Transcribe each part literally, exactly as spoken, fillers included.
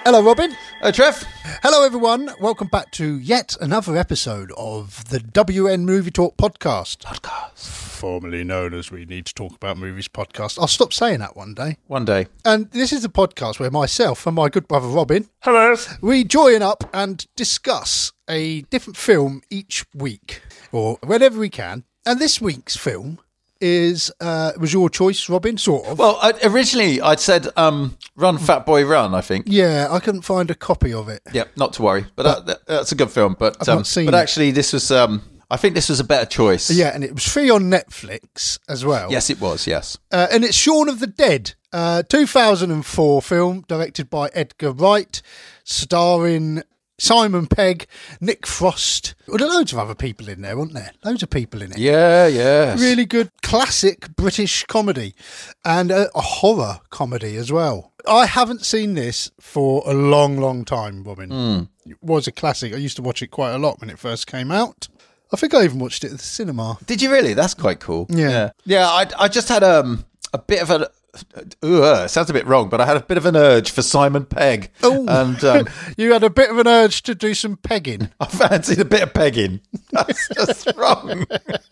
Hello, Robin. Hello, Trev. Hello, everyone. Welcome back to yet another episode of the W N Movie Talk podcast. Podcast. Formerly known as We Need to Talk About Movies podcast. I'll stop saying that one day. One day. And this is a podcast where myself and my good brother Robin, Hello, we join up and discuss a different film each week, or whenever we can. And this week's film is uh, was your choice, Robin, sort of. Well, I, originally I'd said um, Run, Fat Boy, Run, I think. Yeah, I couldn't find a copy of it. Yeah, not to worry. But, but that, that, that's a good film. But I've um, not seen But it. actually, this was... Um, I think this was a better choice. Yeah, and it was free on Netflix as well. Yes, it was, yes. Uh, and it's Shaun of the Dead, uh, two thousand four film, directed by Edgar Wright, starring Simon Pegg, Nick Frost. Well, there are loads of other people in there, weren't there? Loads of people in it. Yeah, yes. Really good classic British comedy and a, a horror comedy as well. I haven't seen this for a long, long time, Robin. Mm. It was a classic. I used to watch it quite a lot when it first came out. I think I even watched it at the cinema. Did you really? That's quite cool. Yeah. Yeah, yeah I, I just had um, a bit of a... Ooh, uh, it sounds a bit wrong, but I had a bit of an urge for Simon Pegg. Oh, and um, you had a bit of an urge to do some pegging. I fancied a bit of pegging. That's just wrong.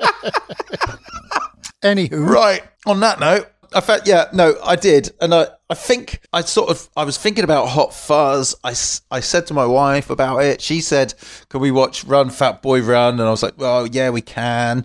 Anywho. Right. On that note, I felt, yeah, no, I did. And I, I think I sort of, I was thinking about Hot Fuzz. I, s- I said to my wife about it. She said, can we watch Run, Fat Boy, Run? And I was like, well, yeah, we can.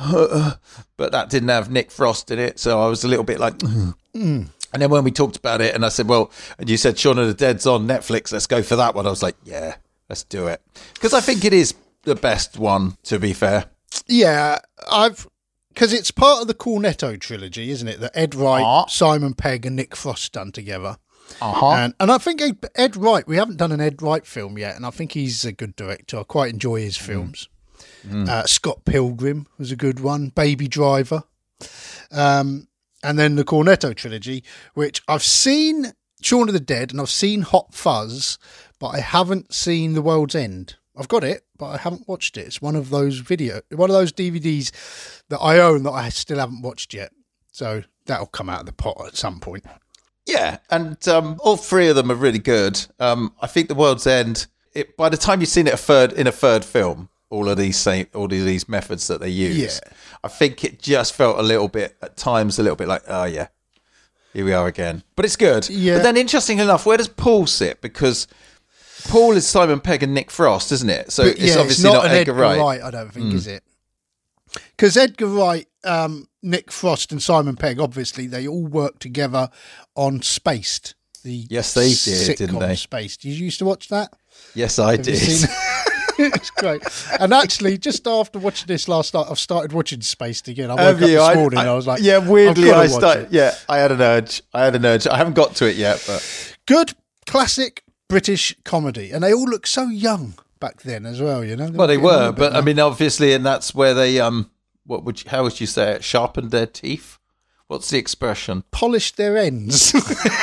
But that didn't have Nick Frost in it. So I was a little bit like, mm. And then when we talked about it and I said, well, and you said Shaun of the Dead's on Netflix, let's go for that one. I was like, yeah, let's do it. Because I think it is the best one, to be fair. Yeah, I've... Because it's part of the Cornetto trilogy, isn't it? That Ed Wright, Uh-huh. Simon Pegg and Nick Frost done together. Uh-huh. And, and I think Ed, Ed Wright, we haven't done an Ed Wright film yet, and I think he's a good director. I quite enjoy his films. Mm. Uh, Scott Pilgrim was a good one. Baby Driver. Um, and then the Cornetto trilogy, which I've seen Shaun of the Dead and I've seen Hot Fuzz, but I haven't seen The World's End. I've got it, but I haven't watched it. It's one of those video, one of those D V Ds that I own that I still haven't watched yet. So that'll come out of the pot at some point. Yeah, and um, all three of them are really good. Um, I think The World's End. It, by the time you've seen it a third in a third film, all of these same, all of these methods that they use, Yeah. I think it just felt a little bit at times, a little bit like, oh yeah, here we are again. But it's good. Yeah. But then, interesting enough, where does Paul sit? Because Paul is Simon Pegg and Nick Frost, isn't it? So But it's yeah, obviously it's not, not, an Edgar, Wright. I don't think, is it? Because Edgar Wright, um, Nick Frost, and Simon Pegg, obviously, they all work together on Spaced. The Yes, they did, sitcom didn't they? Spaced. Did you used to watch that? Yes, I Have you did. seen it? It's great. And actually, just after watching this last night, I've started watching Spaced again. I woke Have up you? this I- morning I, and I was like, yeah, weirdly, I've gotta I watch started. it. Yeah, I had an urge. I had an urge. I haven't got to it yet, but Good, classic British comedy. And they all look so young back then as well, you know? well, they getting on a were. bit But I now. mean, obviously, and that's where they um, what would you, how would you say it? Sharpened their teeth. What's the expression? Polished their ends.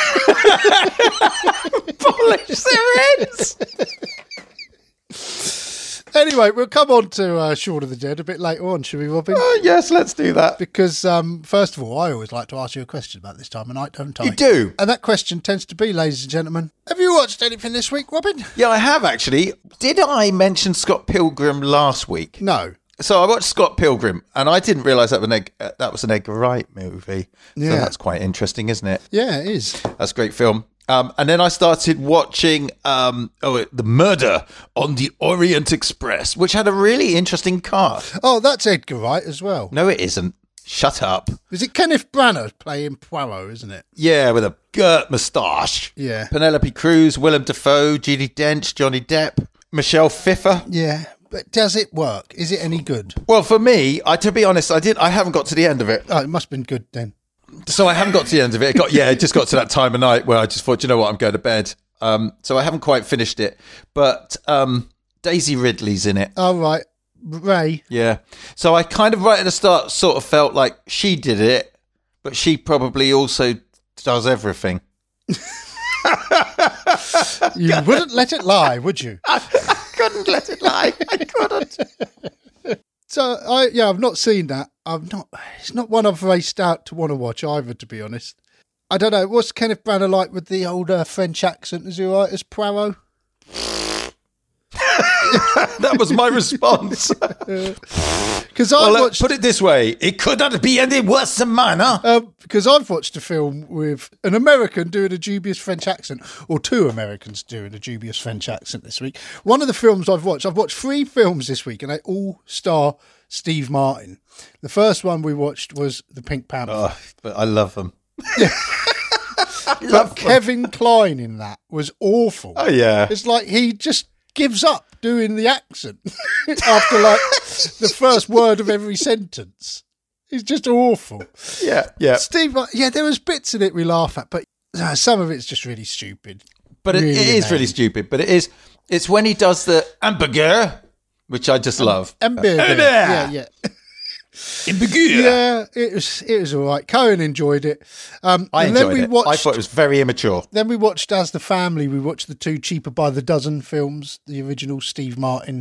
Polish their ends. Anyway, we'll come on to uh, Shaun of the Dead a bit later on, shall we, Robin? Oh, yes, let's do that. Because, um, first of all, I always like to ask you a question about this time of night, don't I? You do. And that question tends to be, ladies and gentlemen, have you watched anything this week, Robin? Yeah, I have actually. Did I mention Scott Pilgrim last week? No. So I watched Scott Pilgrim, and I didn't realise that was an Ed, uh, that was an Edgar Wright movie. Yeah. So that's quite interesting, isn't it? Yeah, it is. That's a great film. Um, and then I started watching um, oh, The Murder on the Orient Express, which had a really interesting cast. Oh, that's Edgar Wright as well. No, it isn't. Shut up. Is it Kenneth Branagh playing Poirot, isn't it? Yeah, with a girt moustache. Yeah. Penelope Cruz, Willem Dafoe, Judi Dench, Johnny Depp, Michelle Pfeiffer. Yeah. But does it work? Is it any good? Well, for me, I to be honest, I did. I haven't got to the end of it. Oh, it must have been good then. So I haven't got to the end of it. It got, yeah, it just got to that time of night where I just thought, you know what, I'm going to bed. Um, so I haven't quite finished it. But um, Daisy Ridley's in it. Oh, right. Ray. Yeah. So I kind of right at the start sort of felt like she did it, but she probably also does everything. You wouldn't let it lie, would you? I couldn't let it lie. I couldn't. So, I yeah, I've not seen that. I've not. It's not one I've raced out to want to watch either, to be honest. I don't know. What's Kenneth Branagh like with the old uh, French accent? Is he all right as Poirot? That was my response. Because I well, watched. Put it this way: it could not be any worse than mine, huh? Um, because I've watched a film with an American doing a dubious French accent, or two Americans doing a dubious French accent this week. One of the films I've watched, I've watched three films this week, and they all star Steve Martin. The first one we watched was The Pink Panther. Oh, but I love them. But Kevin Kline in that was awful. Oh yeah, it's like he just gives up doing the accent after like the first word of every sentence. It's just awful. Yeah, yeah. Steve, yeah, there was bits in it we laugh at, but uh, some of it's just really stupid. But it, really it is really stupid. But it is. It's when he does the hamburger, which I just love. Hamburger. Yeah, yeah. Hamburger. Yeah, it was it was all right. Cohen enjoyed it. Um, I and enjoyed then we it. Watched, I thought it was very immature. Then we watched As the Family. We watched the two Cheaper by the Dozen films, the original Steve Martin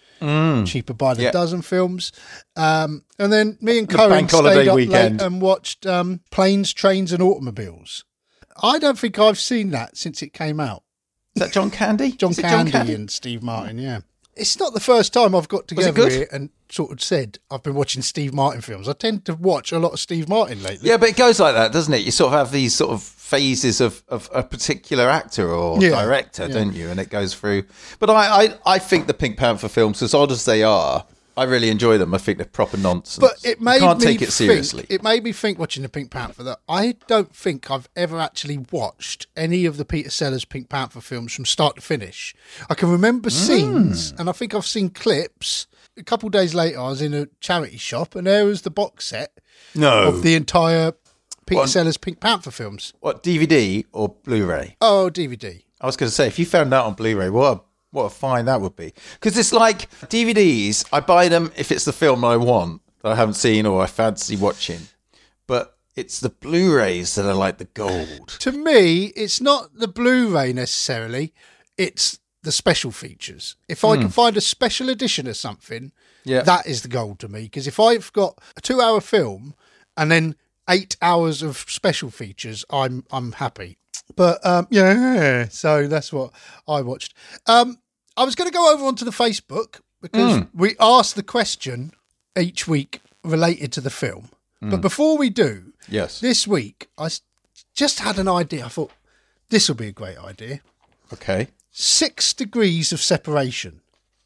mm. Cheaper by the yeah. Dozen films. Um, and then me and the Cohen bank stayed holiday up weekend. late and watched um, Planes, Trains and Automobiles. I don't think I've seen that since it came out. Is that John Candy? John, Is it Candy, John Candy and Steve Martin, yeah. It's not the first time I've got together here and sort of said I've been watching Steve Martin films. I tend to watch a lot of Steve Martin lately. Yeah, but it goes like that, doesn't it? You sort of have these sort of phases of, of a particular actor or yeah, director, yeah. don't you? And it goes through. But I, I, I think the Pink Panther films, as odd as they are, I really enjoy them. I think they're proper nonsense. But it made you can't me take it seriously. Think, it made me think watching the Pink Panther that I don't think I've ever actually watched any of the Peter Sellers Pink Panther films from start to finish. I can remember mm. scenes, and I think I've seen clips. A couple of days later, I was in a charity shop, and there was the box set no. of the entire Peter what, Sellers Pink Panther films. What, D V D or Blu-ray? Oh, D V D. I was going to say, if you found that on Blu-ray, what a What a fine that would be. Because it's like D V Ds, I buy them if it's the film I want that I haven't seen or I fancy watching. But it's the Blu-rays that are like the gold. To me, it's not the Blu-ray necessarily. It's the special features. If I mm. can find a special edition of something, yeah. that is the gold to me. Because if I've got a two-hour film and then eight hours of special features, I'm I'm happy. But um, yeah, so that's what I watched. Um, I was going to go over onto the Facebook because mm. we ask the question each week related to the film. Mm. But before we do, yes, this week I just had an idea. I thought this will be a great idea. Okay, six degrees of separation.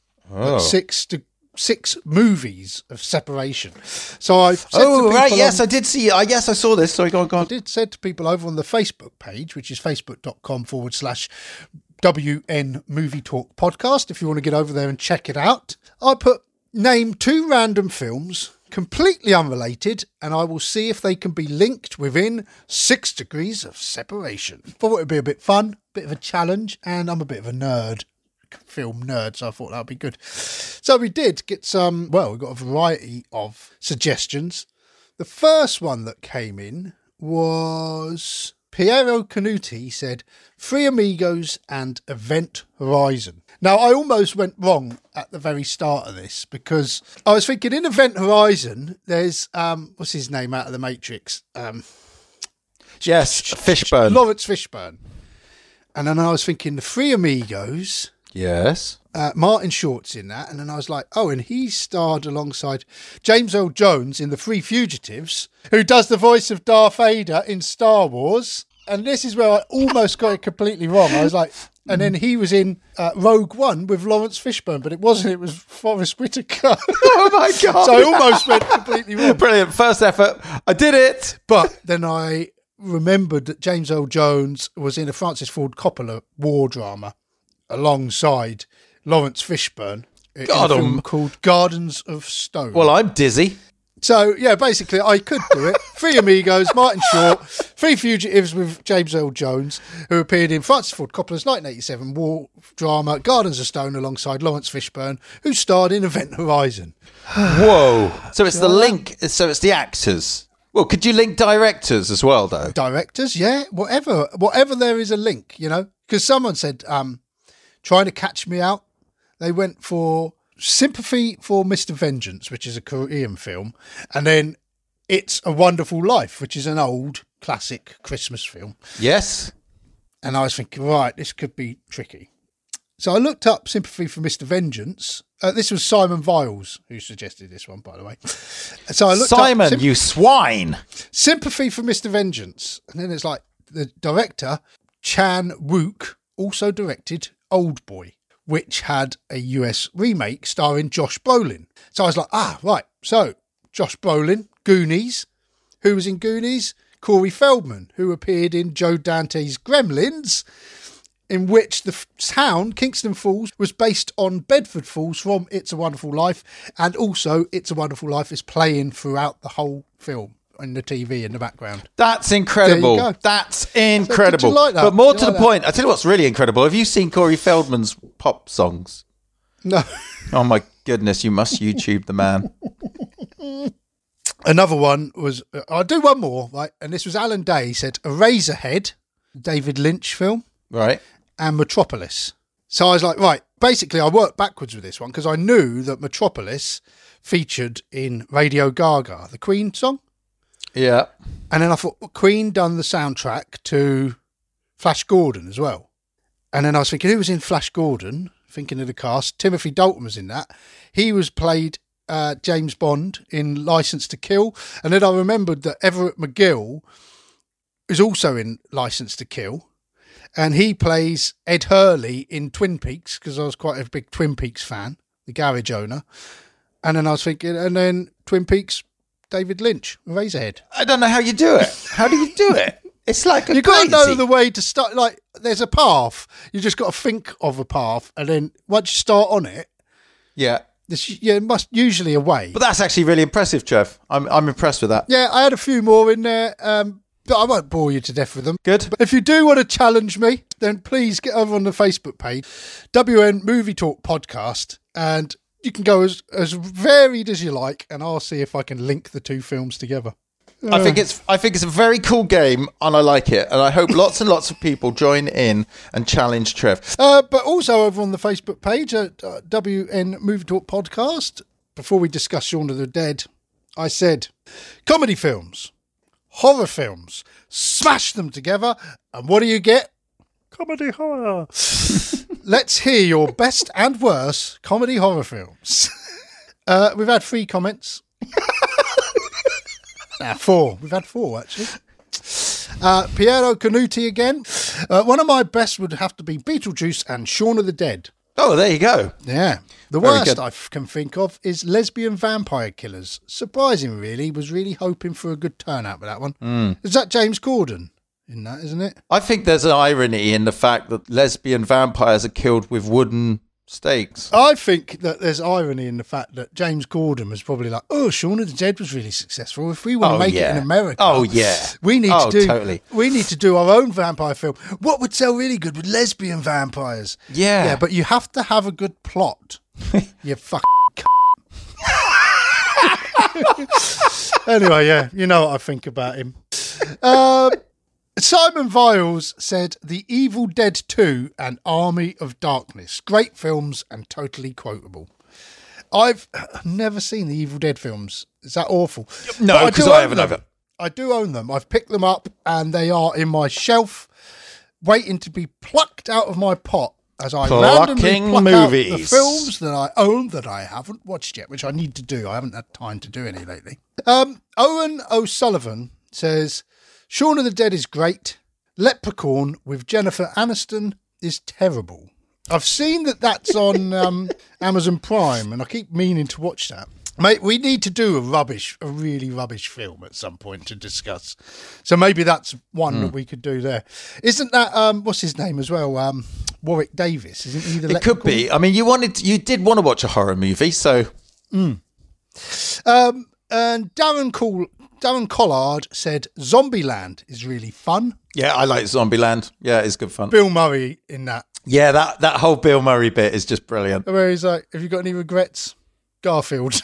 Oh, six de- six movies of separation. So I said oh to right, yes, on, I did see. I uh, yes, I saw this. Sorry, go on, go on. I did said to people over on the Facebook page, which is facebook.com forward slash W N Movie Talk podcast. If you want to get over there and check it out, I put name two random films, completely unrelated, and I will see if they can be linked within six degrees of separation. Thought it would be a bit fun, bit of a challenge, and I'm a bit of a nerd. Film nerd, so I thought that would be good. So we did get some, well, we got a variety of suggestions. The first one that came in was Piero Canuti said, Three Amigos and Event Horizon. Now, I almost went wrong at the very start of this because I was thinking in Event Horizon, there's, um, what's his name out of The Matrix? Um, yes, Fishburne. Lawrence Fishburne. And then I was thinking the Three Amigos. Yes. Uh, Martin Short's in that. And then I was like, oh, and he starred alongside James Earl Jones in The Three Fugitives, who does the voice of Darth Vader in Star Wars. And this is where I almost got it completely wrong. I was like, and then he was in uh, Rogue One with Lawrence Fishburne, but it wasn't. It was Forrest Whitaker. Oh, my God. So I almost went completely wrong. Brilliant. First effort. I did it. But then I remembered that James Earl Jones was in a Francis Ford Coppola war drama alongside Lawrence Fishburne in God, a film um, called Gardens of Stone. Well, I'm dizzy. So, yeah, basically, I could do it. Three Amigos, Martin Short, Three Fugitives with James Earl Jones, who appeared in Francis Ford Coppola's nineteen eighty-seven war drama Gardens of Stone alongside Lawrence Fishburne, who starred in Event Horizon. Whoa. So it's the link. So it's the actors. Well, could you link directors as well, though? Directors, yeah, whatever. Whatever there is a link, you know. Because someone said, um, trying to catch me out, they went for Sympathy for Mister Vengeance, which is a Korean film, and then It's a Wonderful Life, which is an old classic Christmas film. Yes. And I was thinking, right, this could be tricky. So I looked up Sympathy for Mister Vengeance. Uh, this was Simon Viles who suggested this one, by the way. So I looked Simon, up Symp- you swine. Sympathy for Mister Vengeance. And then it's like the director, Chan Wook, also directed Old Boy, which had a U S remake starring Josh Brolin. So I was like, ah, right. So Josh Brolin, Goonies. Who was in Goonies? Corey Feldman, who appeared in Joe Dante's Gremlins, in which the town, Kingston Falls, was based on Bedford Falls from It's a Wonderful Life. And also It's a Wonderful Life is playing throughout the whole film on the T V in the background. That's incredible. There you go. That's incredible. So did you like that? But more Did to you the like point, I tell you what's really incredible. Have you seen Corey Feldman's pop songs? No. Oh my goodness, you must YouTube the man. Another one was, uh, I'll do one more, right? And this was Alan Day. He said, Eraserhead, David Lynch film, Right. and Metropolis. So I was like, right, basically I worked backwards with this one because I knew that Metropolis featured in Radio Gaga, the Queen song. Yeah. And then I thought, well, Queen done the soundtrack to Flash Gordon as well. And then I was thinking, who was in Flash Gordon? Thinking of the cast. Timothy Dalton was in that. He was played uh, James Bond in License to Kill. And then I remembered that Everett McGill is also in License to Kill. And he plays Ed Hurley in Twin Peaks, because I was quite a big Twin Peaks fan, the garage owner. And then I was thinking, and then Twin Peaks, David Lynch, Razorhead. I don't know how you do it. How do you do it? It's like a You've got to crazy. know the way to start. Like, there's a path. You just got to think of a path. And then once you start on it, Yeah. there's yeah, must usually a way. But that's actually really impressive, Trev. I'm I'm impressed with that. Yeah, I had a few more in there. Um, but I won't bore you to death with them. Good. But if you do want to challenge me, then please get over on the Facebook page, W N Movie Talk Podcast, and you can go as, as varied as you like, and I'll see if I can link the two films together. I think it's I think it's a very cool game, and I like it, and I hope lots and lots of people join in and challenge Trev. Uh, but also over on the Facebook page at uh, W N Movie Talk Podcast, before we discuss Shaun of the Dead, I said comedy films, horror films, smash them together, and what do you get? Comedy horror. Let's hear your best and worst comedy horror films. Uh, we've had three comments. Nah, four. We've had four, actually. Uh, Piero Canuti again. Uh, one of my best would have to be Beetlejuice and Shaun of the Dead. Oh, there you go. Yeah. The Very worst good. I f- can think of is Lesbian Vampire Killers. Surprising, really. Was really hoping for a good turnout with that one. Mm. Is that James Corden in that, isn't it? I think there's an irony in the fact that lesbian vampires are killed with wooden stakes. I think that there's irony in the fact that James Corden was probably like, oh, Shaun of the Dead was really successful. If we want to Oh, make yeah. it in America, Oh, yeah. we need Oh, to do totally. we need to do our own vampire film. What would sell really good with lesbian vampires? Yeah. Yeah, but you have to have a good plot. You fuck. Anyway, yeah, you know what I think about him. Um, Simon Viles said The Evil Dead two and Army of Darkness. Great films and totally quotable. I've never seen the Evil Dead films. Is that awful? No, But 'cause do I own haven't them. either. I do own them. I've picked them up and they are in my shelf, waiting to be plucked out of my pot as I randomly Plucking pluck out the movies. films that I own that I haven't watched yet, which I need to do. I haven't had time to do any lately. Um, Owen O'Sullivan says, Shaun of the Dead is great. Leprechaun with Jennifer Aniston is terrible. I've seen that that's on um, Amazon Prime, and I keep meaning to watch that. Mate, we need to do a rubbish, a really rubbish film at some point to discuss. So maybe that's one Mm. that we could do there. Isn't that, um, what's his name as well? Um, Warwick Davis, isn't he the It could Leprechaun? be. I mean, you wanted, you did want to watch a horror movie, so Um, and Darren Cool, Darren Collard said Zombieland is really fun. yeah, I like Zombieland. Yeah, it's good fun. Bill Murray in that, Yeah, that that whole Bill Murray bit is just brilliant. where he's like, have you got any regrets? Garfield.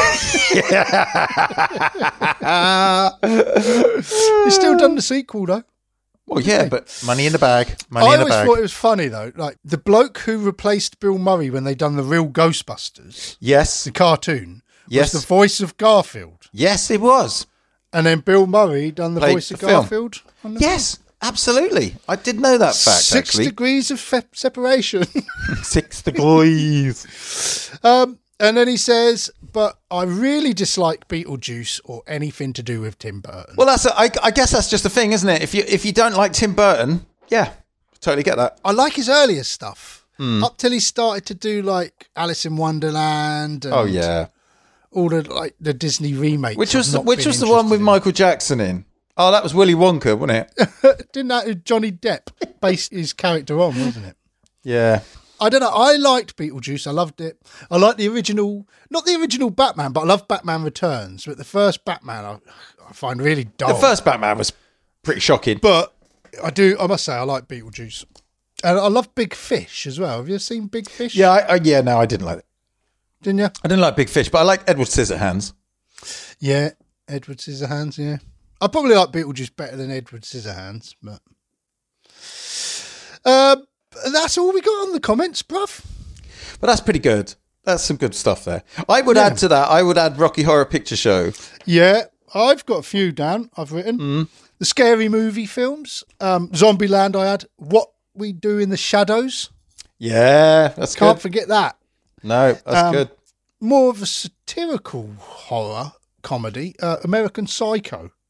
He's still done the sequel though. Well, yeah, but money in the bag. Money I in the always bag. thought it was funny though. Like the bloke who replaced Bill Murray when they done the real Ghostbusters, Yes, the cartoon, Yes. was the voice of Garfield. yes, it was. And then Bill Murray done the Played voice of the film. Garfield. On the Yes, absolutely. I did know that fact, Six actually. degrees of fe- separation. Six degrees. um, and then he says, but I really dislike Beetlejuice or anything to do with Tim Burton. Well, that's a, I, I guess that's just the thing, isn't it? If you if you don't like Tim Burton, yeah, totally get that. I like his earlier stuff. Mm. Up till he started to do like Alice in Wonderland. And Oh, yeah. all the like the Disney remakes. Which was I've the, not which been was the one with interested Michael Jackson in? Oh, that was Willy Wonka, wasn't it? in. Didn't that Johnny Depp based his character on, wasn't it? Yeah. I don't know. I liked Beetlejuice. I loved it. I liked the original, not the original Batman, but I love Batman Returns. But the first Batman, I, I find really dull. The first Batman was pretty shocking. But I do. I must say, I like Beetlejuice, and I love Big Fish as well. Have you seen Big Fish? Yeah, I, I, yeah. No, I didn't like it. Didn't you? I didn't like Big Fish, but I like Edward Scissorhands. Yeah, Edward Scissorhands. Yeah, I probably like Beetlejuice better than Edward Scissorhands, but um, that's all we got on the comments, bruv. But that's pretty good. That's some good stuff there. I would Yeah. add to that. I would add Rocky Horror Picture Show. Yeah, I've got a few down. I've written Mm. the scary movie films, um, Zombieland. I had What We Do in the Shadows. Yeah, that's Can't good. forget that. No, that's Um, good. More of a satirical horror comedy, uh, American Psycho. You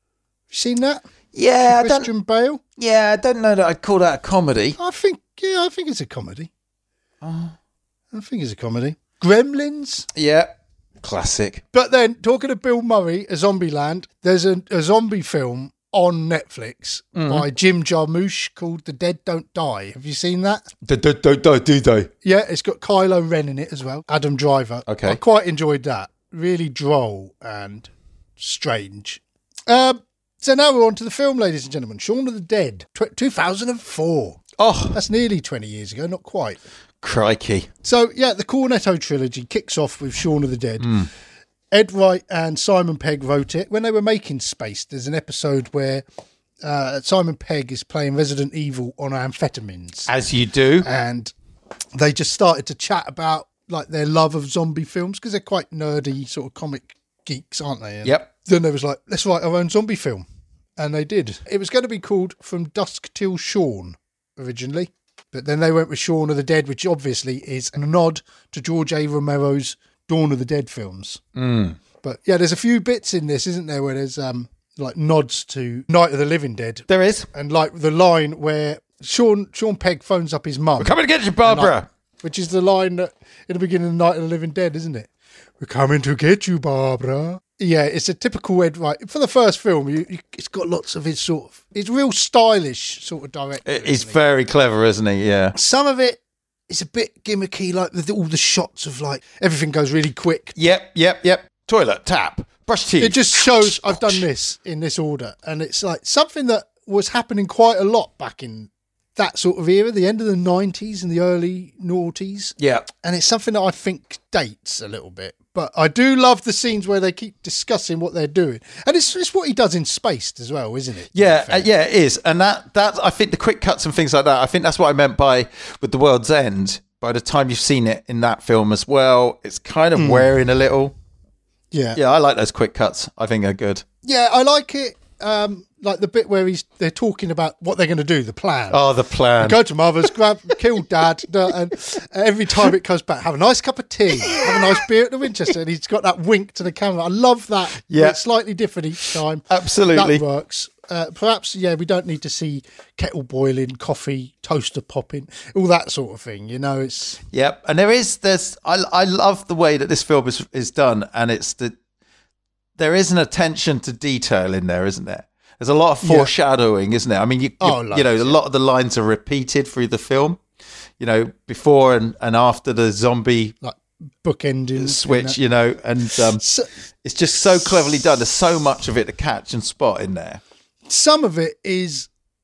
seen that? Yeah, I don't. Christian Bale. Yeah, I don't know that I'd call that a comedy. I think, yeah, I think it's a comedy. Oh. I think it's a comedy. Gremlins. Yeah, classic. But then, talking of Bill Murray, a Zombieland, there's a, a zombie film on Netflix Mm-hmm. by Jim Jarmusch called The Dead Don't Die. Have you seen that? Do do do do do do. Yeah, it's got Kylo Ren in it as well. Adam Driver. Okay. I quite enjoyed that. Really droll and strange. Um, so now we're on to the film, ladies and gentlemen. Shaun of the Dead, tw- two thousand four. Oh, That's nearly twenty years ago, not quite. crikey. So, yeah, the Cornetto trilogy kicks off with Shaun of the Dead. Hmm. Ed Wright and Simon Pegg wrote it. When they were making Spaced, there's an episode where uh, Simon Pegg is playing Resident Evil on amphetamines. As you do. And they just started to chat about like their love of zombie films because they're quite nerdy sort of comic geeks, aren't they? And Yep. then they was like, let's write our own zombie film. And they did. It was going to be called From Dusk Till Shaun originally. But then they went with Shaun of the Dead, which obviously is a nod to George A. Romero's Dawn of the Dead films. Mm. But yeah, there's a few bits in this, isn't there, where there's um like nods to Night of the Living Dead. There is. And like the line where Sean Sean Pegg phones up his mum. We're coming to get you, Barbara. Which is the line that in the beginning of Night of the Living Dead, isn't it? We're coming to get you, Barbara. Yeah, it's a typical Ed Wright. For the first film, you, you, it's got lots of his sort of... It's real stylish sort of director. He's isn't he? very clever, isn't he? Yeah. Some of it is a bit gimmicky, like with all the shots of like... Everything goes really quick. Yep, yep, yep. Toilet, tap, brush teeth. It just shows I've done this in this order. And it's like something that was happening quite a lot back in that sort of era, the end of the nineties and the early noughties. Yeah. And it's something that I think dates a little bit. But I do love the scenes where they keep discussing what they're doing. And it's, it's what he does in Spaced as well, isn't it? Yeah, uh, yeah, it is. And that, that, I think the quick cuts and things like that, I think that's what I meant by with The World's End. By the time you've seen it in that film as well, it's kind of mm. wearing a little. Yeah. Yeah, I like those quick cuts. I think they're good. Yeah, I like it. Um, like the bit where he's they're talking about what they're going to do, the plan. Oh, the plan. Go to mother's, grab, kill dad, and every time it comes back, have a nice cup of tea, have a nice beer at the Winchester, and he's got that wink to the camera. I love that. Yeah, it's slightly different each time. Absolutely, that works. Uh, perhaps, yeah, we don't need to see kettle boiling, coffee, toaster popping, all that sort of thing. You know, it's yep. And there is there's I I love the way that this film is is done, and it's the there is an attention to detail in there, isn't there? There's a lot of foreshadowing, yeah. isn't there? I mean, you, you, oh, you know, a lot of the lines are repeated through the film, you know, before and, and after the zombie like bookending switch, you know, and um, so, it's just so cleverly done. There's so much of it to catch and spot in there. Some of it is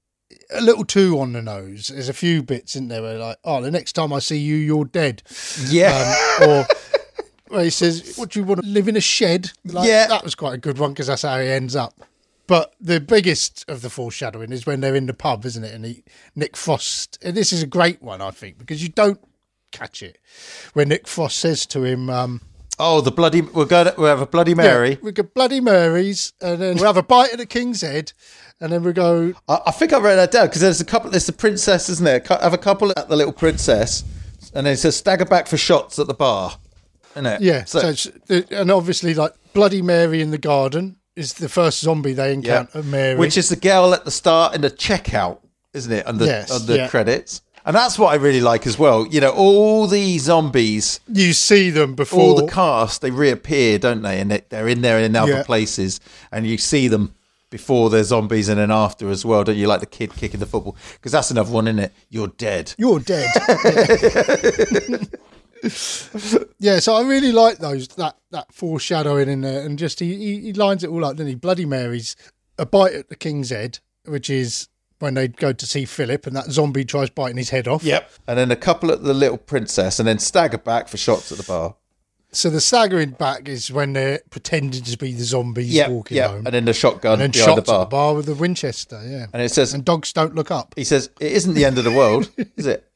a little too on the nose. There's a few bits in there where like, oh, the next time I see you, you're dead. Yeah. Um, or where he says, what do you want to live in a shed? Like, yeah. That was quite a good one because that's how he ends up. But the biggest of the foreshadowing is when they're in the pub, isn't it? And he, Nick Frost, and this is a great one, I think, because you don't catch it. When Nick Frost says to him, um, Oh, the bloody, we're going to, we'll have a Bloody Mary. Yeah, we got Bloody Marys, and then we'll have a bite of the King's Head, and then we go. I, I think I wrote that down because there's a couple, there's the princess, isn't there? Have a couple at the Little Princess, and then it says stagger back for shots at the bar. Isn't it? Yeah, so, so it's, and obviously, like Bloody Mary in the garden is the first zombie they encounter, yeah. Mary. Which is the girl at the start in the checkout, isn't it? Under, yes, under yeah. credits. And that's what I really like as well. You know, all the zombies. You see them before. All the cast, they reappear, don't they? And they're in there in other yeah. places. And you see them before they're zombies and then after as well. Don't you, like the kid kicking the football? Because that's another one, isn't it? You're dead. You're dead. Yeah, so I really like those, that, that foreshadowing in there. And just, he, he, he lines it all up, doesn't he? Bloody Mary's a bite at the King's Head, which is when they go to see Philip and that zombie tries biting his head off. Yep. And then a couple at the Little Princess and then stagger back for shots at the bar. So the staggering back is when they're pretending to be the zombies yep, walking yep. home. And then the shotgun and then behind shots the bar. at the bar with the Winchester, yeah. And it says... And dogs don't look up. He says, it isn't the end of the world, is it?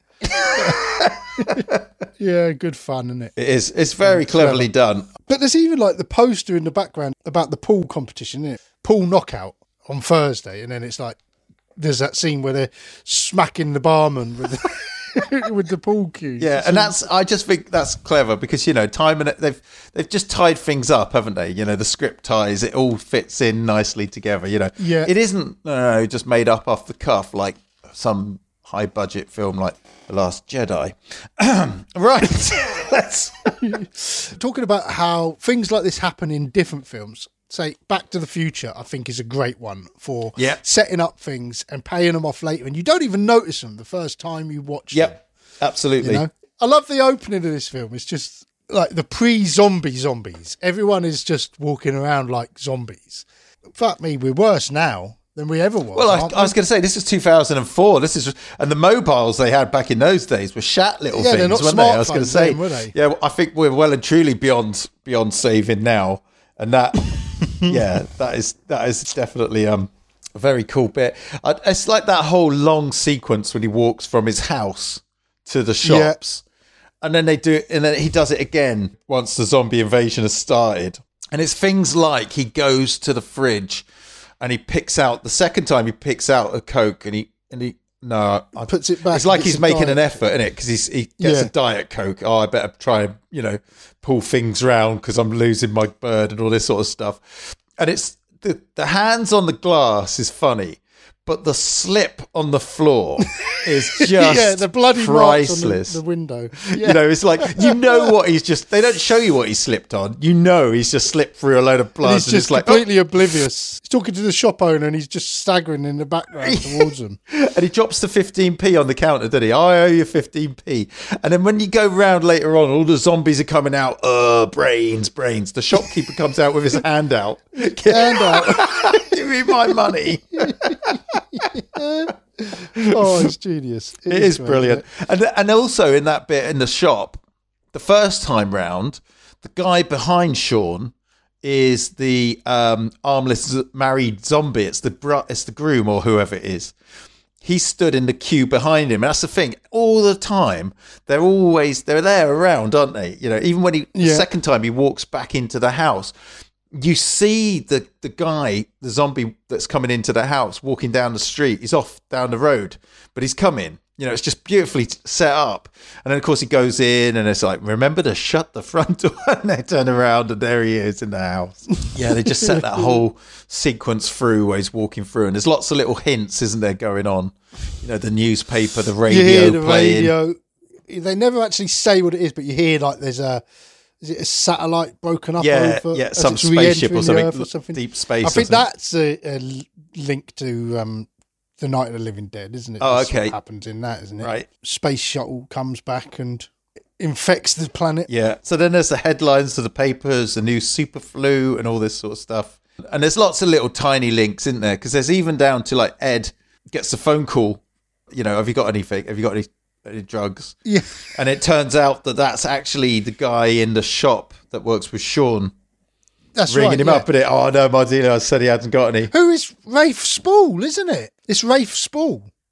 Yeah, good fun, isn't it? It is. It's very it's cleverly clever. done. But there's even like the poster in the background about the pool competition, isn't it? Pool knockout on Thursday, and then it's like there's that scene where they're smacking the barman with the, with the pool cue. Yeah, and that's I just think that's clever because you know time and they've they've just tied things up, haven't they? You know, the script ties, it all fits in nicely together. You know, yeah, it isn't no, no, just made up off the cuff like some high budget film like The Last Jedi. Right. Let's talking about how things like this happen in different films. Say Back to the Future, I think, is a great one for yep. setting up things and paying them off later, and you don't even notice them the first time you watch yep, them. Yep, absolutely. You know? I love the opening of this film. It's just like the pre-zombie zombies. Everyone is just walking around like zombies. Fuck me, we're worse now than we ever was. Well, I, I was going to say, this is two thousand four. This is, and the mobiles they had back in those days were shat little yeah, things, they're not weren't they? I was going to say, then, were they? Yeah, I think we're well and truly beyond beyond saving now, and that, yeah, that is that is definitely um a very cool bit. I, it's like that whole long sequence when he walks from his house to the shops, yeah. and then they do, and then he does it again once the zombie invasion has started, and it's things like he goes to the fridge. And he picks out the second time he picks out a Coke and he and he no I, puts it back. It's like he's making diet. an effort in it because he's he gets yeah. a Diet Coke. Oh, I better try and you know pull things round because I'm losing my bird and all this sort of stuff. And it's the the hands on the glass is funny, but the slip on the floor is just yeah, the bloody priceless. On the, the window. Yeah. You know, it's like you know what he's just. They don't show you what he slipped on. You know, he's just slipped through a load of blood. And he's and just it's like, completely oh. oblivious. He's talking to the shop owner and he's just staggering in the background towards him. And he drops the fifteen p on the counter, doesn't he? I owe you fifteen p. And then when you go round later on, all the zombies are coming out. Uh, brains, brains. The shopkeeper comes out with his hand out. Hand out. Give me my money. Oh, it's genius. It, it is, is brilliant. And and also in that bit in the shop, the first time round, the guy behind Sean is the um, armless married zombie. It's the br- it's the groom or whoever it is. He stood in the queue behind him. And that's the thing. All the time, they're always they're there around, aren't they? You know, even when he yeah. the second time he walks back into the house. You see the, the guy, the zombie that's coming into the house, walking down the street. He's off down the road, but he's coming. You know, it's just beautifully set up. And then, of course, he goes in and it's like, remember to shut the front door. And they turn around and there he is in the house. Yeah, they just set that whole sequence through where he's walking through. And there's lots of little hints, isn't there, going on? You know, the newspaper, the radio you hear the playing. Radio. They never actually say what it is, but you hear like there's a... Is it a satellite broken up yeah, over? Yeah, some spaceship or something, or something, deep space. I think something. that's a, a link to um, the Night of the Living Dead, isn't it? Oh, that's okay. What happens in that, isn't it? Right. Space shuttle comes back and infects the planet. Yeah. So then there's the headlines to the papers, the new super flu and all this sort of stuff. And there's lots of little tiny links, isn't there? Because there's even down to like Ed gets a phone call. You know, have you got anything? Have you got any, any drugs? Yeah. And it turns out that that's actually the guy in the shop that works with Sean. That's ringing right, him yeah. up and it. Oh no, my dealer said he hasn't got any. Who is Rafe Spall? Isn't it? It's Rafe Spall.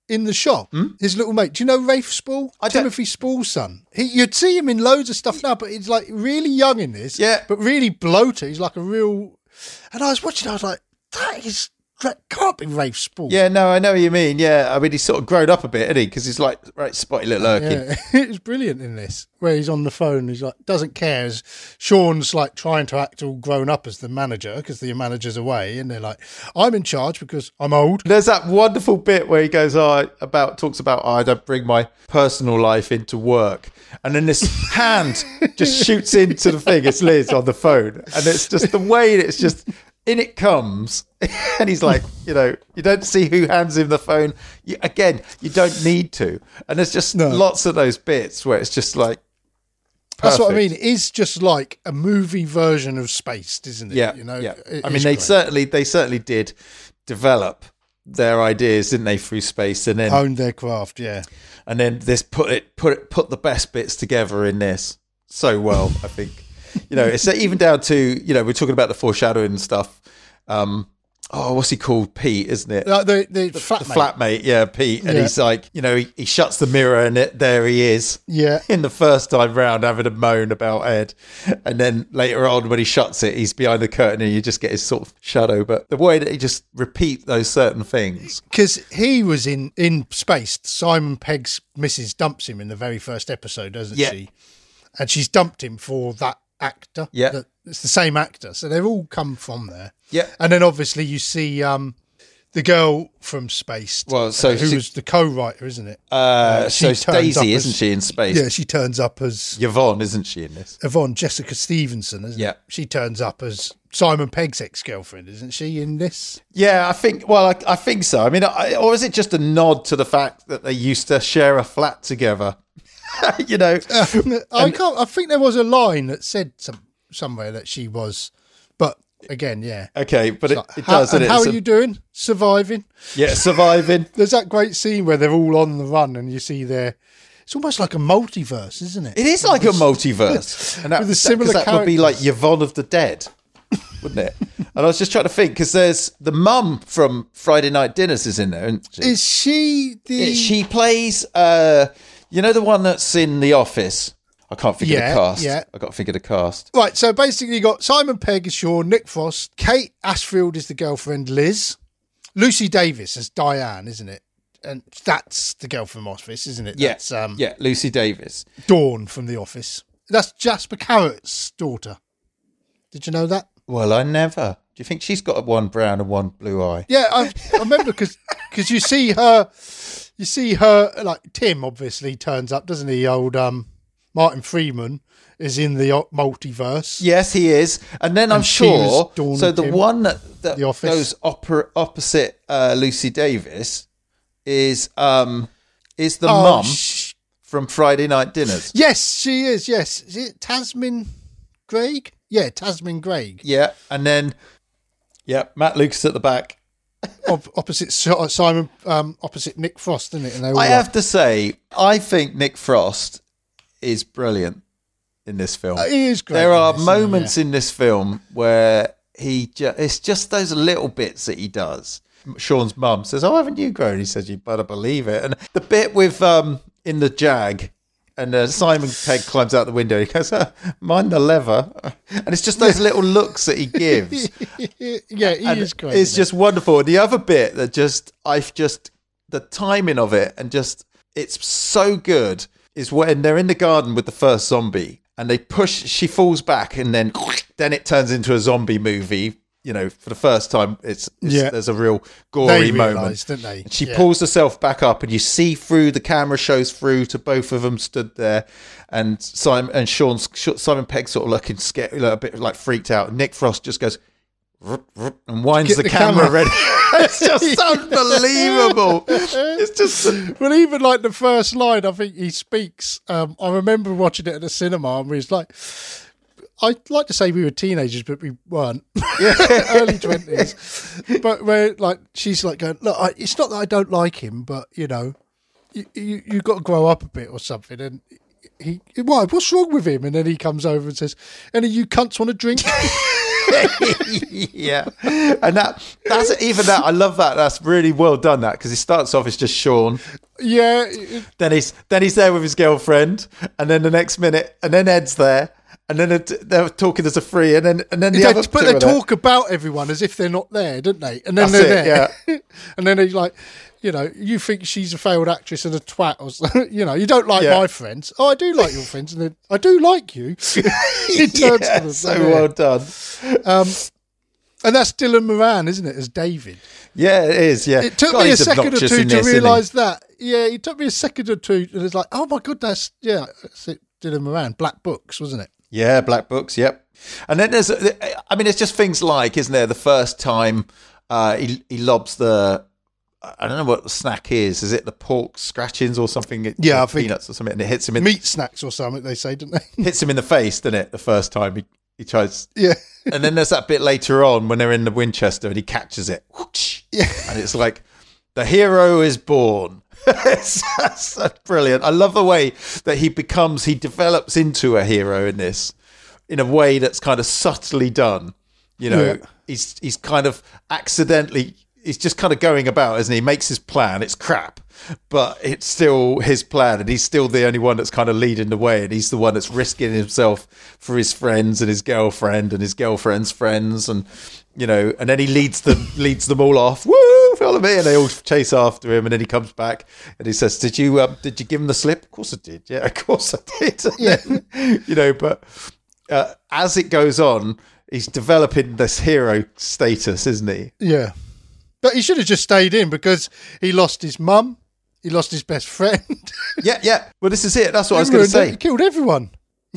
in the shop, hmm? his little mate. Do you know Rafe Spall? I Timothy don't... Spall's son. He, you'd see him in loads of stuff now, but he's like really young in this. Yeah. But really bloated. He's like a real... And I was watching, I was like, that is... That can't be Rafe Spall. Yeah, no, I know what you mean. Yeah, I mean, he's sort of grown up a bit, isn't he? Because he's like, right, spotty little Erkin. Yeah. It's brilliant in this, where he's on the phone. He's like, doesn't care. As Sean's like trying to act all grown up as the manager because the manager's away, and they're like, I'm in charge because I'm old. There's that wonderful bit where he goes, oh, about talks about, oh, I don't bring my personal life into work. And then this hand just shoots into the thing. It's Liz on the phone. And it's just the way it's just... In it comes, and he's like, you know, you don't see who hands him the phone. You, again, you don't need to. And there's just no. lots of those bits where it's just like, perfect. That's what I mean. It is just like a movie version of Spaced, isn't it? Yeah, you know. Yeah. I mean, they great. certainly they certainly did develop their ideas, didn't they, through Spaced, and then honed their craft. Yeah, and then this put it put it put the best bits together in this so well. I think. You know, it's even down to, you know, we're talking about the foreshadowing and stuff. Um, oh, what's he called? Pete, isn't it? Uh, the the, the, flatmate. the flatmate, yeah, Pete. And yeah. he's like, you know, he, he shuts the mirror and it, there he is. Yeah. In the first time round, having a moan about Ed. And then later on, when he shuts it, he's behind the curtain and you just get his sort of shadow. But the way that he just repeat those certain things. Because he was in, in Spaced. Simon Pegg's missus dumps him in the very first episode, doesn't yeah. she? And she's dumped him for that actor. Yeah. That, it's the same actor. So they've all come from there. Yeah. And then obviously you see um, the girl from Spaced. Well, so uh, who she, was the co-writer, isn't it? Uh, uh, so Daisy, isn't as, she, in Spaced? Yeah, she turns up as... Yvonne, isn't she, in this? Yvonne, Jessica Stevenson, isn't yeah. it? She turns up as Simon Pegg's ex-girlfriend, isn't she, in this? Yeah, I think, well, I, I think so. I mean, I, or is it just a nod to the fact that they used to share a flat together? You know? Uh, I can't... I think there was a line that said some, somewhere that she was... But again, yeah. Okay, but it, like, it does. How, and it? how it's are a, you doing? Surviving? Yeah, surviving. There's that great scene where they're all on the run and you see their... It's almost like a multiverse, isn't it? It is like a multiverse. And that, with a similar that, that would be like Yvonne of the Dead, wouldn't it? And I was just trying to think, because there's the mum from Friday Night Dinners is in there, isn't she? Is she the... It, she plays, uh, you know the one that's in The Office? I can't figure yeah, the cast. Yeah. I got to figure the cast. Right, so basically you got Simon Pegg as Sean, Nick Frost, Kate Ashfield is the girlfriend, Liz, Lucy Davis as Diane, isn't it? And that's the girl from Office, isn't it? Yeah, that's, um, yeah, Lucy Davis. Dawn from The Office. That's Jasper Carrot's daughter. Did you know that? Well, I never. Do you think she's got one brown and one blue eye? Yeah, I, I remember because because you see her, you see her, like Tim obviously turns up, doesn't he? Old um. Martin Freeman is in the multiverse. Yes, he is. And then and I'm sure, so the Kim, one that, that the goes opera, opposite uh, Lucy Davis is um, is the oh, mum sh- from Friday Night Dinners. Yes, she is, yes. Is it Tasmin Gregg? Yeah, Tasmin Gregg. Yeah, and then, yeah, Matt Lucas at the back. Op- opposite Simon, um, opposite Nick Frost, isn't it? And I like- have to say, I think Nick Frost is brilliant in this film. Uh, he is great. There are this, moments yeah. in this film where he ju- it's just those little bits that he does. Sean's mum says, "Oh, haven't you grown?" He says, "You better believe it." And the bit with um in the Jag, and uh, Simon Pegg climbs out the window. He goes, uh, "Mind the lever," and it's just those little looks that he gives. Yeah, he and is great. It's just it? wonderful. And the other bit that just I've just the timing of it and just it's so good. Is when they're in the garden with the first zombie and they push, she falls back and then then it turns into a zombie movie. You know, for the first time, it's, it's yeah. there's a real gory they moment. Realised, didn't they? And she yeah. pulls herself back up and you see through, the camera shows through to both of them stood there. And Simon and Sean's, Simon Pegg sort of looking scared, a bit like freaked out. Nick Frost just goes, and winds the, the camera, camera ready. It's just unbelievable. It's just well, even like the first line, I think he speaks. Um, I remember watching it at the cinema, and he's like, "I'd like to say we were teenagers, but we weren't. Yeah. Early twenties." But where like she's like going, "Look, I, it's not that I don't like him, but you know, you you you got to grow up a bit or something." And he, why? What's wrong with him? And then he comes over and says, "Any of you cunts want a drink?" Yeah, and that that's even that. I love that. That's really well done. That because he starts off as just Sean. Yeah. Then he's then he's there with his girlfriend, and then the next minute, and then Ed's there, and then they're talking as a free, and then and then the They, other. but they two are talk about everyone as if they're not there, don't they? And then That's they're it, there, yeah. and then he's like, you know, you think she's a failed actress and a twat, or something. You know, you don't like Yeah. my friends. Oh, I do like your friends, and then I do like you. He turns yeah, to them, so yeah. well done. Um, and that's Dylan Moran, isn't it, as David? Yeah, it is. Yeah, It took God, me a he's second or obnoxious two in to this, isn't he? realise that. Yeah, it took me a second or two, and it's like, oh my god, that's yeah, that's it, Dylan Moran. Black Books, wasn't it? Yeah, Black Books. Yep. And then there's, I mean, it's just things like, isn't there? The first time uh, he he lobs the, I don't know what the snack is. Is it the pork scratchings or something? Yeah, Or I think- peanuts or something, and it hits him in Meat snacks or something, they say, don't they? hits him in the face, doesn't it? The first time he he tries. Yeah. And then there's that bit later on when they're in the Winchester and he catches it. Whoosh. Yeah. And it's like, the hero is born. it's, that's, that's brilliant. I love the way that he becomes, he develops into a hero in this, in a way that's kind of subtly done. You know, Yeah. he's he's kind of accidentally, he's just kind of going about, isn't he? He makes his plan. It's crap, but it's still his plan, and he's still the only one that's kind of leading the way, and he's the one that's risking himself for his friends and his girlfriend and his girlfriend's friends, and you know, and then he leads them leads them all off. Woo! Follow me, and they all chase after him, and then he comes back and he says, "Did you um, did you give him the slip?" Of course I did. Yeah, of course I did. And Yeah. then, you know, but uh, as it goes on, he's developing this hero status, isn't he? Yeah. But he should have just stayed in because he lost his mum, he lost his best friend. Yeah, yeah. Well, this is it. That's what I was He going to ruined it. say. He killed everyone.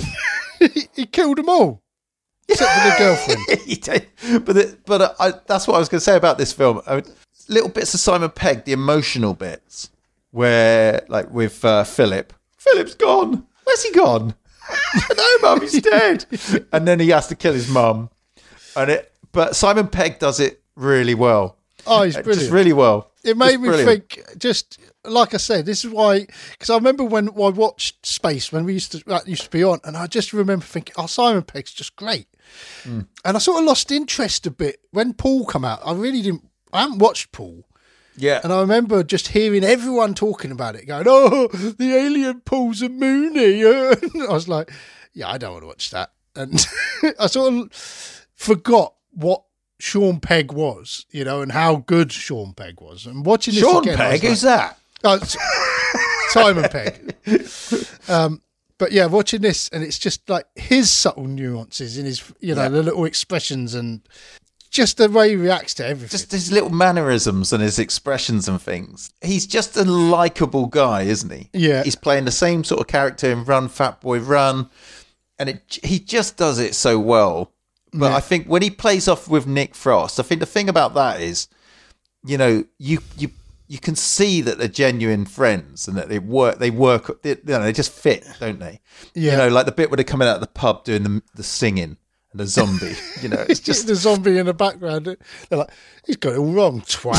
he, he killed them all. Except for the girlfriend. He did. but the, but uh, I, that's what I was going to say about this film. I mean, little bits of Simon Pegg, the emotional bits, where like with uh, Philip, Philip's gone. Where's he gone? No, mum, he's dead. And then he has to kill his mum. And it, but Simon Pegg does it really well. Oh, he's Uh, brilliant. Just really well. It made Just me brilliant. think, just like I said, this is why, because I remember when I watched Space, when we used to, that used to be on, and I just remember thinking, oh, Simon Pegg's just great. Mm. And I sort of lost interest a bit when Paul come out. I really didn't, I haven't watched Paul. Yeah. And I remember just hearing everyone talking about it, going, oh, the alien Paul's a Mooney. And I was like, yeah, I don't want to watch that. And I sort of forgot what Sean Pegg was, you know, and how good Sean Pegg was. And watching this Sean again, I was Pegg, who's like, that? oh, it's Simon Pegg. Um, but yeah, watching this, and it's just like his subtle nuances in his, you know, Yeah. the little expressions and just the way he reacts to everything. Just his little mannerisms and his expressions and things. He's just a likable guy, isn't he? Yeah. He's playing the same sort of character in Run, Fat Boy, Run. And it, he just does it so well. But Yeah. I think when he plays off with Nick Frost, I think the thing about that is, you know, you you you can see that they're genuine friends and that they work, they work, they, you know, they just fit, don't they? Yeah. You know, like the bit where they're coming out of the pub doing the, the singing and the zombie, you know, it's just, the zombie in the background. They're like, he's got it all wrong, twat.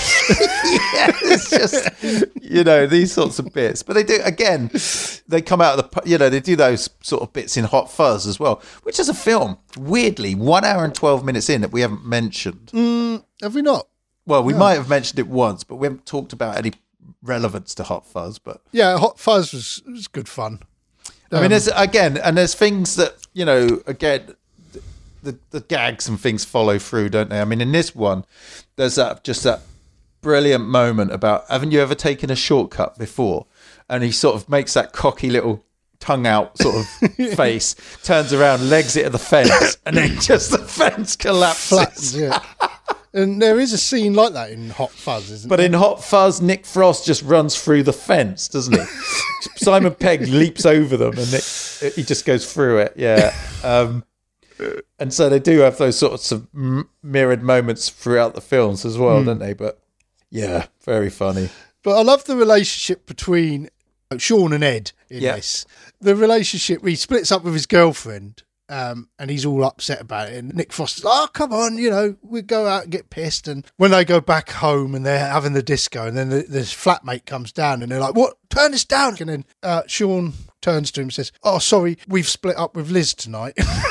yeah, it's just, you know, these sorts of bits. But they do, again, they come out of the, pu- you know, they do those sort of bits in Hot Fuzz as well, which is a film, weirdly, one hour and twelve minutes in that we haven't mentioned. Have we not? Well, we might have mentioned it once, but we haven't talked about any relevance to Hot Fuzz. But Yeah, Hot Fuzz was, was good fun. I mean, there's, again, and there's things that, you know, again, the, the gags and things follow through, don't they? I mean, in this one, there's that just that brilliant moment about, haven't you ever taken a shortcut before? And he sort of makes that cocky little tongue out sort of face, turns around, legs it at the fence, and then just the fence collapses. Flattens, yeah. And there is a scene like that in Hot Fuzz, isn't But there? in Hot Fuzz, Nick Frost just runs through the fence, doesn't he? Simon Pegg leaps over them and Nick, he just goes through it. Yeah. Um, and so they do have those sorts of m- mirrored moments throughout the films as well, don't they? But yeah, very funny. But I love the relationship between Sean and Ed in Yeah. this. The relationship, he splits up with his girlfriend, um, and he's all upset about it. And Nick Frost is like, oh, come on, you know, we go out and get pissed. And when they go back home and they're having the disco, and then the, this flatmate comes down and they're like, what? Turn this down. And then uh, Sean turns to him and says, oh, sorry, we've split up with Liz tonight.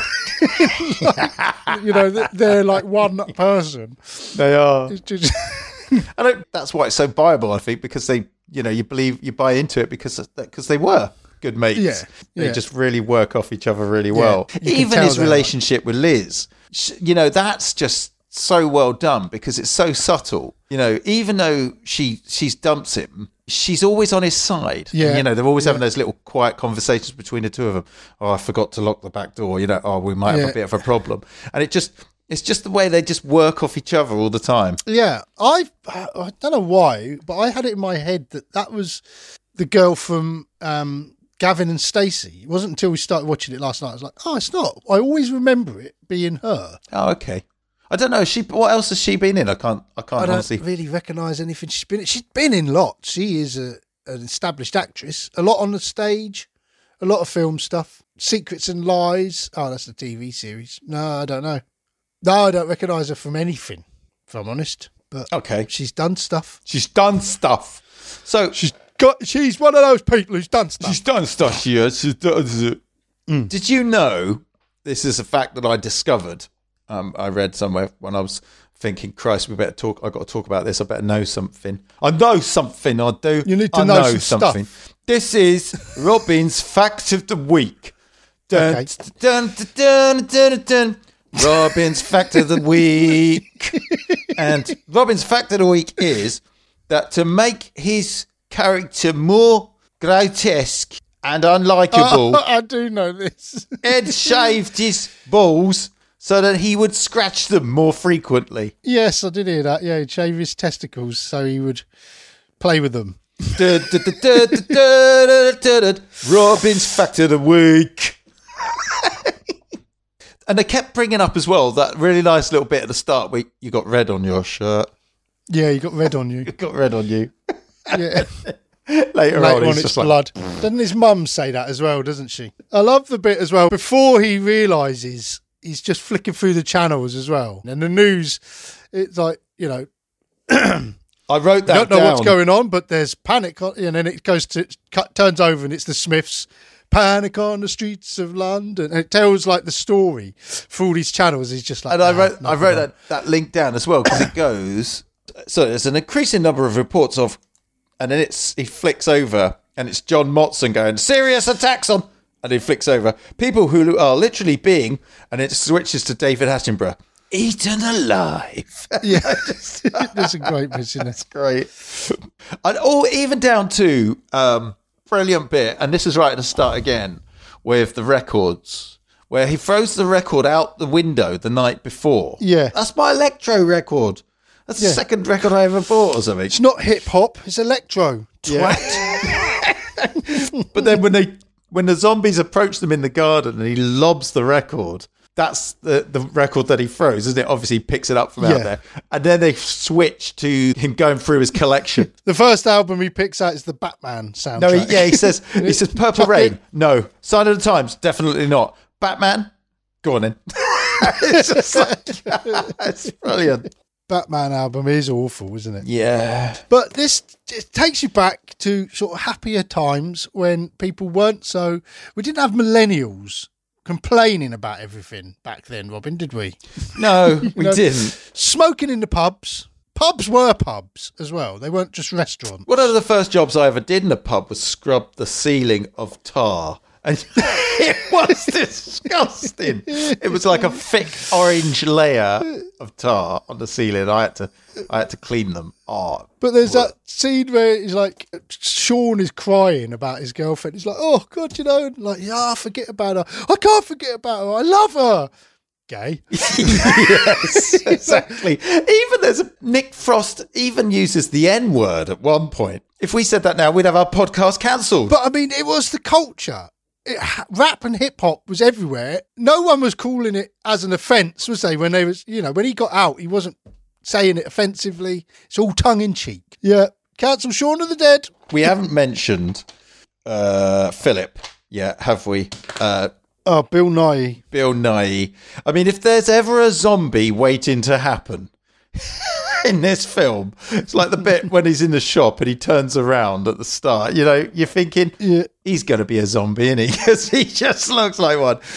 like, you know, they're like one person. They are. It's just I don't, that's why it's so viable, I think, because they, you know, you believe, you buy into it because because they were good mates. Yeah, They yeah. just really work off each other really well. you can Even tell his they're relationship with Liz, sh- you know, that's just so well done because it's so subtle. You know, even though she she's dumps him, she's always on his side. Yeah. And, you know, they're always Yeah. having those little quiet conversations between the two of them. Oh, I forgot to lock the back door. You know, oh, we might have Yeah. a bit of a problem. And it just, it's just the way they just work off each other all the time. Yeah, I I don't know why, but I had it in my head that that was the girl from um, Gavin and Stacey. It wasn't until we started watching it last night. I was like, oh, it's not. I always remember it being her. Oh, okay. I don't know. She. What else has she been in? I can't. I can't I don't honestly. really recognise anything she's been in. She's been in lots. She is a, an established actress. A lot on the stage, a lot of film stuff. Secrets and Lies. Oh, that's the T V series. No, I don't know. No, I don't recognise her from anything, if I'm honest. But Okay. she's done stuff. She's done stuff. So She's got. She's one of those people who's done stuff. she's done stuff. She has. She's done it. Mm. Did you know? This is a fact that I discovered. Um, I read somewhere when I was thinking, Christ, we better talk. I got to talk about this. I better know something. I know something. I do. You need to I know know some something. stuff. This is Robin's fact of the week. Dun, Okay. dun, dun, dun, dun, dun. Robin's fact of the week. And Robin's fact of the week is that to make his character more grotesque and unlikable, I do know this. Ed shaved his balls so that he would scratch them more frequently. Yes, I did hear that. Yeah, he'd shave his testicles so he would play with them. Du- du- du- du- du- du- du- du- du. Robin's fact of the week. And they kept bringing up as well that really nice little bit at the start where you got red on your shirt. Yeah, you got red on you. You got red on you. Yeah. Later, Later on, on, he's it's just like, blood. Doesn't his mum say that as well, doesn't she? I love the bit as well. Before he realises he's just flicking through the channels as well. And the news, it's like, you know, I wrote that don't know down. what's going on, but there's panic. on- And then it goes to, cut, turns over and it's the Smiths. Panic on the streets of London. And it tells like the story through all these channels. He's just like, And I "Nah, wrote, not I wrote good." that, that link down as well because it goes. So there's an increasing number of reports of, and then it's he flicks over and it's John Motson going serious attacks on, and he flicks over people who are literally being, and it switches to David Attenborough, eaten alive. Yeah, that's a great bit, isn't it? Great. And all even down to um, brilliant bit, and this is right at the start again with the records, where he throws the record out the window the night before. Yeah. That's my electro record. That's Yeah. the second record I ever bought or something. It's not hip hop, it's electro. Twat. But then when they when the zombies approach them in the garden and he lobs the record, that's the, the record that he throws, isn't it? Obviously, he picks it up from Yeah. out there. And then they switch to him going through his collection. The first album he picks out is the Batman soundtrack. No, he, yeah, he says he says Purple Chuck Rain. it. No, Sign of the Times. Definitely not. Batman. Go on then. It's just like it's brilliant. Batman album is awful, isn't it? Yeah. But this it takes you back to sort of happier times when people weren't so. We didn't have millennials complaining about everything back then, Robin, did we? No, we know- didn't. Smoking in the pubs. Pubs were pubs as well. They weren't just restaurants. One of the first jobs I ever did in a pub was scrub the ceiling of tar. And it was disgusting. It was like a thick orange layer of tar on the ceiling. I had to, I had to clean them. Oh, But there's that scene where he's like, Sean is crying about his girlfriend. He's like, oh, God, you know, and like, yeah, forget about her. I can't forget about her. I love her. Gay. yes, exactly. Even there's a, Nick Frost even uses the N word at one point. If we said that now, we'd have our podcast cancelled. But I mean, it was the culture. It, rap and hip hop was everywhere. No one was calling it as an offence, was they? When they was, you know, when he got out, he wasn't saying it offensively. It's all tongue in cheek. Yeah. Cancel Shaun of the Dead. We haven't mentioned uh, Philip yet, have we? Uh, Oh, Bill Nye. Bill Nighy. I mean, if there's ever a zombie waiting to happen in this film, it's like the bit when he's in the shop and he turns around at the start. You know, you're thinking, Yeah. he's going to be a zombie, isn't he? Because he just looks like one.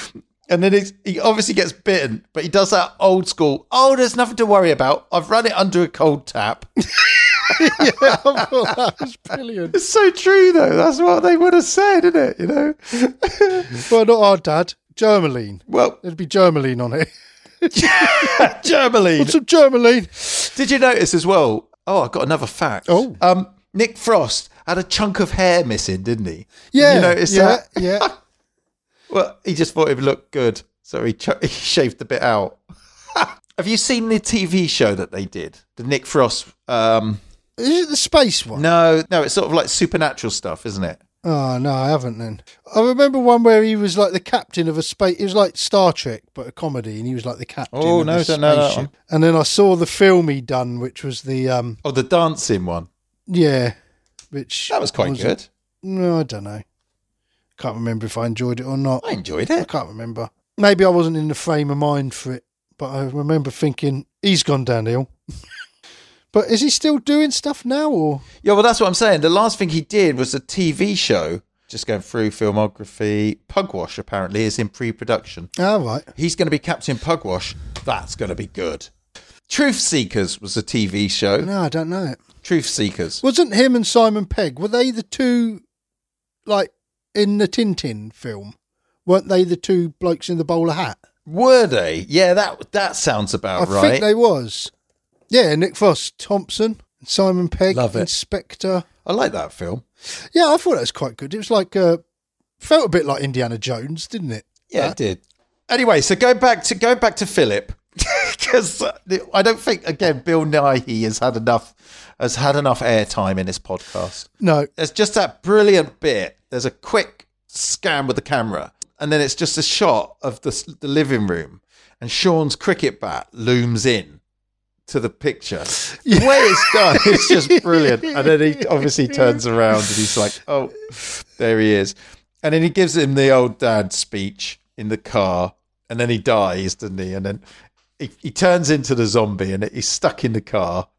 And then he's, he obviously gets bitten, but he does that old school, oh, there's nothing to worry about. I've run it under a cold tap. Yeah, I thought that was brilliant. It's so true, though. That's what they would have said, isn't it? You know? Well, not our dad. Germaline. Well, There'd be Germaline on it. Germaline. What's some Germaline? Did you notice as well? Oh, I got another fact. Oh. Um, Nick Frost had a chunk of hair missing, didn't he? Yeah. You noticed yeah, that? Yeah. Well, he just thought it would look good, so he, ch- he shaved the bit out. Have you seen the T V show that they did? The Nick Frost... Um, Is it the space one? no, no, it's sort of like supernatural stuff, isn't it? Oh, no, I haven't then. I remember one where he was like the captain of a space... It was like Star Trek, but a comedy, and he was like the captain Oh, of no, a don't know that spaceship. one. And then I saw the film he done, which was the... um Oh, the dancing one. Yeah, which... That was quite was- good. No, I don't know. Can't remember if I enjoyed it or not. I enjoyed I it. can't remember. Maybe I wasn't in the frame of mind for it, but I remember thinking, he's gone downhill. But is he still doing stuff now, or? Yeah, well, that's what I'm saying. The last thing he did was a T V show. Just going through filmography. Pugwash, apparently, is in pre-production. Oh, right. He's going to be Captain Pugwash. That's going to be good. Truth Seekers was a T V show. No, I don't know it. Truth Seekers. Wasn't him and Simon Pegg, were they the two, like, in the Tintin film? Weren't they the two blokes in the bowler hat? Were they? Yeah, that that sounds about I right. think they was. Yeah, Nick Frost, Thompson, Simon Pegg, Love it. Inspector. I like that film. Yeah, I thought that was quite good. It was like, uh, felt a bit like Indiana Jones, didn't it? Yeah, That. it did. Anyway, so go back to go back to Philip, because I don't think again Bill Nighy has had enough has had enough airtime in this podcast. No. There's just that brilliant bit. There's a quick scan with the camera, and then it's just a shot of the the living room, and Sean's cricket bat looms in to the picture. The way it's done, it's just brilliant. And then he obviously turns around and he's like, "Oh, there he is." And then he gives him the old dad speech in the car, and then he dies, doesn't he? And then he, he turns into the zombie, and he's stuck in the car.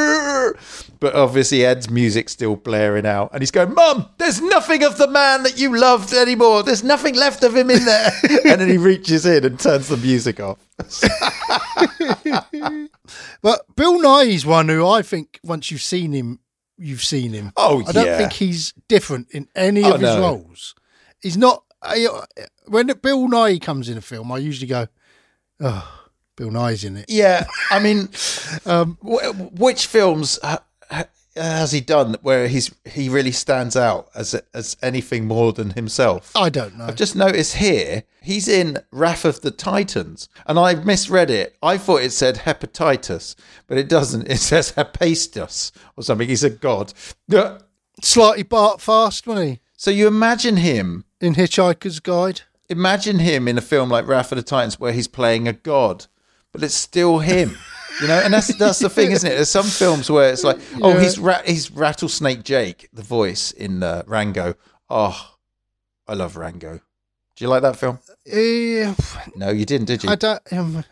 But obviously Ed's music still blaring out, and he's going, "Mum, there's nothing of the man that you loved anymore. There's nothing left of him in there." And then he reaches in and turns the music off. But Bill Nighy's one who I think once you've seen him, you've seen him. Oh, I don't yeah. think he's different in any Oh, of his no. roles. He's not. I, when Bill Nighy comes in a film, I usually go, "Oh, Bill Nighy's in it." Yeah, I mean, Um, wh- which films ha- ha- has he done where he's he really stands out as as anything more than himself? I don't know. I've just noticed here he's in Wrath of the Titans, and I misread it. I thought it said hepatitis, but it doesn't. It says hephaestus or something. He's a god. Yeah. Slightly Bart Fast, wasn't he? So you imagine him, In Hitchhiker's Guide. imagine him in a film like Wrath of the Titans where he's playing a god, but it's still him. You know, and that's that's the thing, isn't it? There's some films where it's like, oh, Yeah. he's ra- he's Rattlesnake Jake, the voice in uh, Rango. Oh, I love Rango. Do you like that film? Eh, No, you didn't, did you? I don't. Um,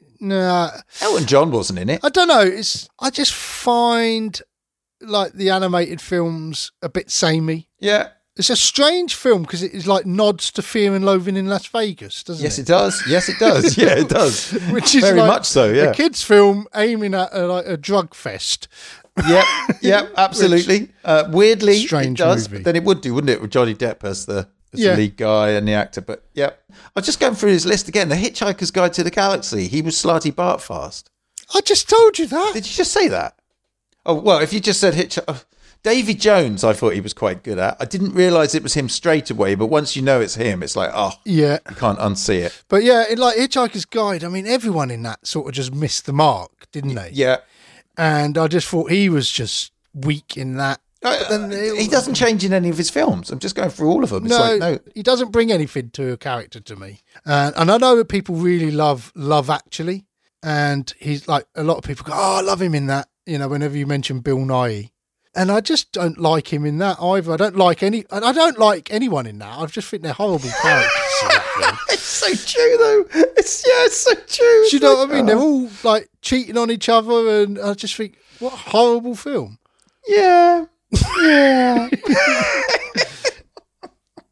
no, Elton John wasn't in it. I don't know. It's. I just find like the animated films a bit samey. Yeah. It's a strange film because it is like nods to Fear and Loathing in Las Vegas, doesn't Yes, it? it does. Yes, it does. Yeah, it does. Which is very like much so. Yeah. a kids' film aiming at a, like a drug fest. Yep. Yep. Absolutely. Uh, weirdly, Strange it does. movie. But then it would do, wouldn't it, with Johnny Depp as the, as Yeah. the lead guy and the actor? But yep. I was just going through his list again. The Hitchhiker's Guide to the Galaxy. He was Slarty Bartfast. I just told you that. Did you just say that? Oh well, if you just said Hitchhiker. Davy Jones, I thought he was quite good at. I didn't realise it was him straight away, but once you know it's him, it's like, oh, Yeah, you can't unsee it. but yeah, in like Hitchhiker's Guide, I mean, everyone in that sort of just missed the mark, didn't they? Yeah. And I just thought he was just weak in that. Uh, But then it- he doesn't change in any of his films. I'm just going through all of them. It's No, like, no. he doesn't bring anything to a character to me. Uh, and I know that people really love Love Actually, and he's like a lot of people go, "Oh, I love him in that." You know, whenever you mention Bill Nighy, and I just don't like him in that either. I don't like any. and I don't like anyone in that. I just think they're horrible characters. in that film. It's so true, though. It's yeah, it's so true. Do you know what I mean? They're all like cheating on each other, and I just think, what a horrible film. Yeah, yeah.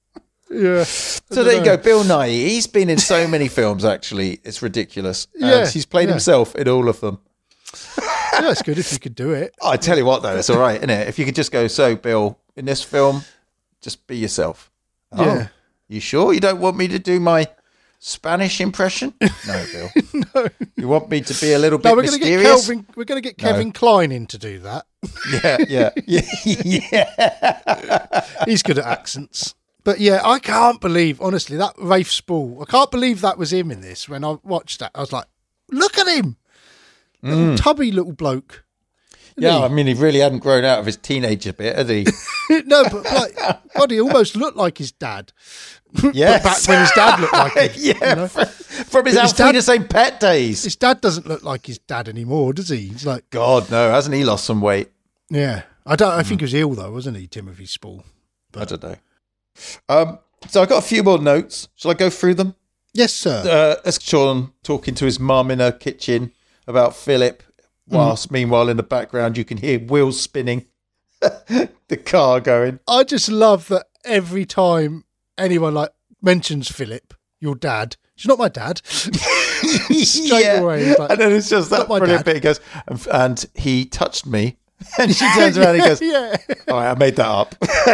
Yeah. So there you go, Bill Nighy. He's been in so many films, actually. It's ridiculous. And Yeah, he's played yeah. himself in all of them. Yeah, it's good if you could do it. I tell you what, though, it's all right, isn't it? If you could just go, so, Bill, in this film, just be yourself. Oh, Yeah. you sure you don't want me to do my Spanish impression? No, Bill. No. You want me to be a little bit No, we're going to get mysterious? Kelvin. We're going to get Kevin Kline in to do that. Yeah, yeah, yeah, yeah. He's good at accents. But yeah, I can't believe, honestly, that Rafe Spall. I can't believe that was him in this. When I watched that, I was like, "Look at him, little tubby little bloke." Isn't Yeah, he? I mean, he really hadn't grown out of his teenager bit, had he? No, but like, God, he almost looked like his dad. Yes. But back when his dad looked like him. yeah, you know? from, from his But his Alfreda dad- Saint Pet days. His dad doesn't look like his dad anymore, does he? He's like, God, no, hasn't he lost some weight? yeah. I don't. I think he was ill though, wasn't he, Timothy Spall? I don't know. Um, so I got a few more notes. Shall I go through them? Yes, sir. Uh, as Sean talking to his mum in her kitchen about Philip, whilst meanwhile in the background you can hear wheels spinning, the car going. I just love that every time anyone like mentions Philip, your dad. He's not my dad. Straight Yeah. away, he's like, and then it's just that "Not my brilliant dad." bit. He goes, and, and he touched me. And she turns around and he goes, yeah. all right, I made that up.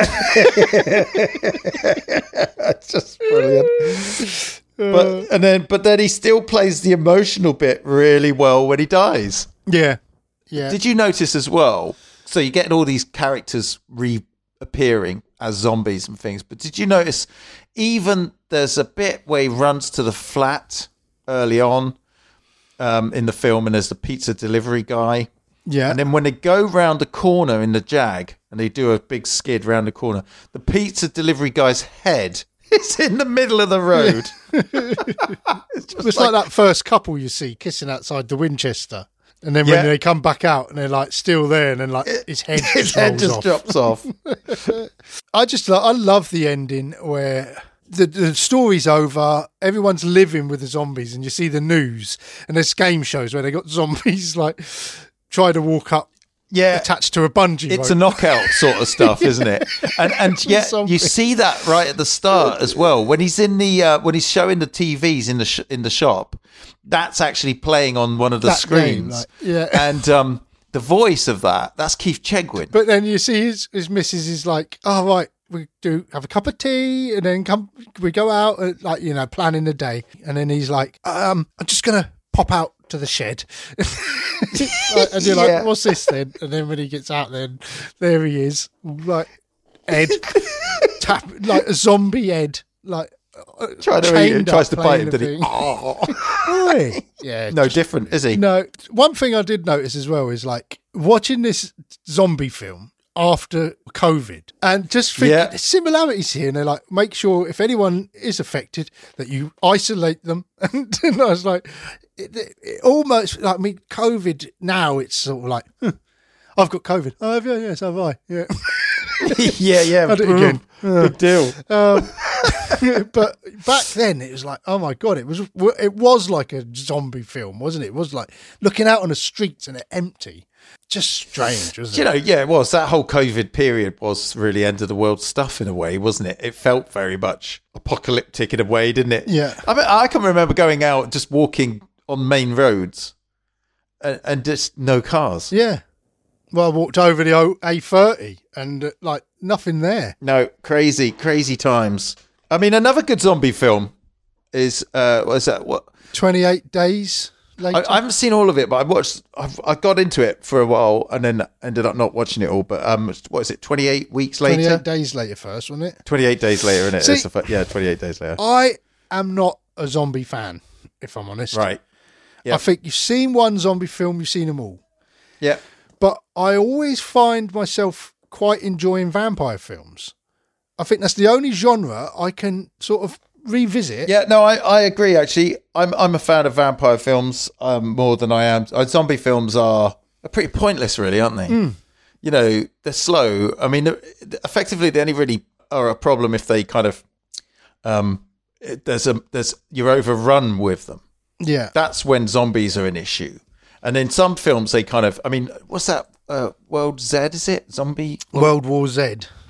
It's just brilliant. But and then but then he still plays the emotional bit really well when he dies. Yeah. Yeah. Did you notice as well? So you're getting all these characters reappearing as zombies and things, but did you notice even there's a bit where he runs to the flat early on um, in the film and there's the pizza delivery guy. yeah. And then when they go round the corner in the Jag and they do a big skid round the corner, the pizza delivery guy's head is in the middle of the road. It's just It's like, that first couple you see kissing outside the Winchester. And then Yeah. when they come back out and they're like still there and then like his head his just head rolls just off. drops off. I just lo- I love the ending where the, the story's over, everyone's living with the zombies and you see the news and there's game shows where they got zombies like try to walk up Yeah. attached to a bungee It's rope. a knockout sort of stuff, isn't it? And and yet Zombie. you see that right at the start as well when he's in the uh, when he's showing the T Vs in the sh- in the shop. That's actually playing on one of the That screens. game, like, yeah. And um, the voice of that, that's Keith Chegwin. But then you see his, his missus is like, oh, right, we do have a cup of tea and then come, we go out, and, like, you know, planning the day. And then he's like, um, I'm just going to pop out to the shed. Like, and you're Yeah. like, what's this then? And then when he gets out, then there he is, like, Ed, tap, like a zombie Ed, like, uh, Trying to eat chained it, tries up to bite him, playing did the he? thing. Oh. Oi. Yeah. No different, is he? No, one thing I did notice as well is like watching this zombie film after COVID and just think Yeah. there's similarities here. And they're like, make sure if anyone is affected that you isolate them. And, and I was like, it, it, it almost like, I mean, COVID now it's sort of like, huh, I've got COVID. Oh, have you? Yes, have I? Yeah. yeah, yeah. I did it again. Big deal. Um, but back then it was like, oh my god, it was it was like a zombie film, wasn't it? It was like looking out on the streets and they're empty. Just strange, wasn't You it? know, yeah, it was. That whole COVID period was really end of the world stuff in a way, wasn't it? It felt very much apocalyptic in a way, didn't it? Yeah. I mean, I can remember going out, just walking on main roads and, and just no cars. Yeah. Well, I walked over the A thirty and uh, like nothing there. No, crazy, crazy times. I mean, another good zombie film is, uh, what is that? What? twenty-eight days later. I, I haven't seen all of it, but I watched. I've, I got into it for a while and then ended up not watching it all. But um, what is it? Twenty-eight weeks later. twenty-eight days later first, wasn't it? Twenty-eight days later, isn't it? See- It's a fu- yeah, twenty-eight days later. I am not a zombie fan, if I'm honest. Right. Yeah. I think you've seen one zombie film, you've seen them all. Yeah. But I always find myself quite enjoying vampire films. I think that's the only genre I can sort of revisit. Yeah, no, I, I agree. Actually, I'm I'm a fan of vampire films um, more than I am. Uh, zombie films are, are pretty pointless, really, aren't they? Mm. You know, they're slow. I mean, they're- effectively, they only really are a problem if they kind of um, it- there's a there's you're overrun with them. Yeah. That's when zombies are an issue. And in some films, they kind of, I mean, what's that? Uh, World Z, is it? Zombie? World War Z.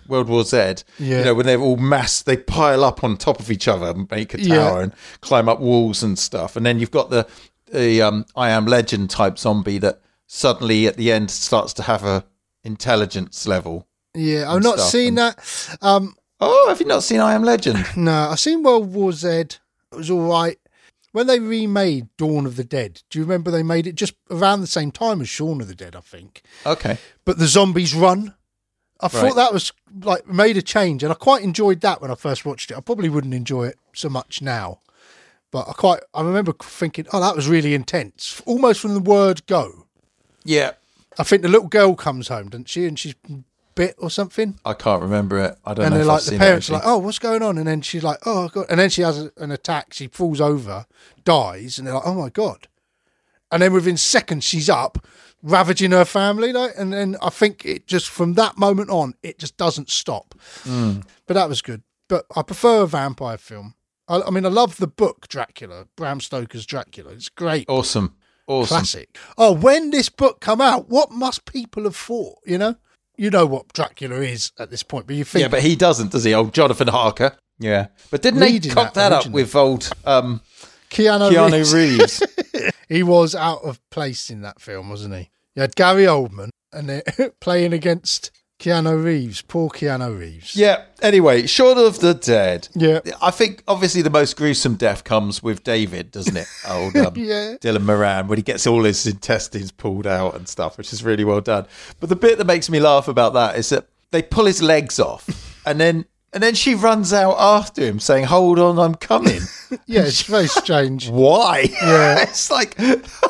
World War Z. Yeah. You know, when they're all massed, they pile up on top of each other and make a tower Yeah. and climb up walls and stuff. And then you've got the the um, I Am Legend type zombie that suddenly at the end starts to have a intelligence level. Yeah, I've not stuff seen and- that. Um, Oh, have you not seen I Am Legend? no, I've seen World War Z. It was all right. When they remade Dawn of the Dead, do you remember they made it just around the same time as Shaun of the Dead, I think? Okay. But the zombies run. I Right. thought that was like made a change, and I quite enjoyed that when I first watched it. I probably wouldn't enjoy it so much now, but I quite I remember thinking, oh, that was really intense, almost from the word go. Yeah. I think the little girl comes home, doesn't she, and she's bit or something, I can't remember it. I don't and know they're if like I've the seen parents it, are like, oh, what's going on? And then she's like, oh god, and then she has a, an attack. She falls over, dies, and they're like, oh my god. And then within seconds, she's up, ravaging her family. Like, and then I think it just from that moment on, it just doesn't stop. Mm. But that was good. But I prefer a vampire film. I, I mean, I love the book Dracula, Bram Stoker's Dracula. It's great, Awesome. Awesome. classic. Oh, when this book come out, what must people have thought? You know, you know what Dracula is at this point, but you think, Yeah, but he doesn't, does he? Old Jonathan Harker. Yeah. But didn't they Reading cock that that up originally. with old um, Keanu, Keanu Reeves. Reeves? He was out of place in that film, wasn't he? You had Gary Oldman and they're playing against Keanu Reeves. Poor Keanu Reeves. Yeah. Anyway, Shaun of the Dead. Yeah. I think obviously the most gruesome death comes with David, doesn't it? Old um, Yeah. Dylan Moran, when he gets all his intestines pulled out and stuff, which is really well done. But the bit that makes me laugh about that is that they pull his legs off, and then and then she runs out after him, saying, "Hold on, I'm coming." Yeah, it's very strange. Why? Yeah. It's like,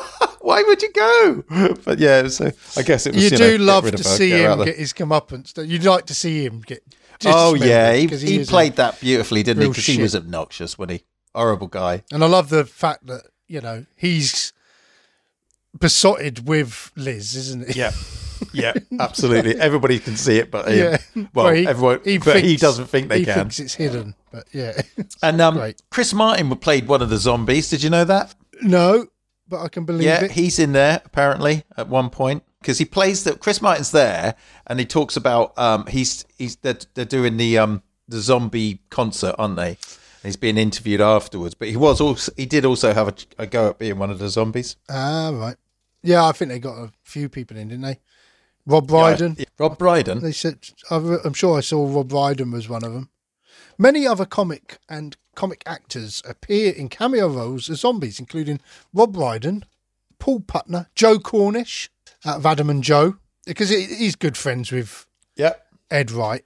why would you go? But yeah, so I guess it was. You, You, do know, get love rid to of her, see get her out him there. get his comeuppance. don't- You'd like to see him get. Oh dismembered, yeah, he, 'cause he is a- played that beautifully, didn't he? real Because he shit. was obnoxious when he horrible guy. And I love the fact that, you know, he's besotted with Liz, isn't he? Yeah, yeah, absolutely. Everybody can see it, but him. Yeah. Well, Well, he- everyone, he but he thinks- doesn't think they he can. thinks it's hidden, but yeah. And um, Great. Chris Martin played one of the zombies. Did you know that? No, but I can believe Yeah, it. he's in there apparently at one point because he plays the Chris Martin's there, and he talks about um, he's he's they're, they're doing the um the zombie concert, aren't they? And he's being interviewed afterwards, but he was also he did also have a, a go at being one of the zombies. Ah, right. Yeah, I think they got a few people in, didn't they? Rob Brydon. Yeah, Rob Brydon. They said, I'm sure I saw Rob Brydon was one of them. Many other comic and comic actors appear in cameo roles as zombies, including Rob Brydon, Paul Putner, Joe Cornish out of Adam and Joe, because he- he's good friends with Yeah, Ed Wright.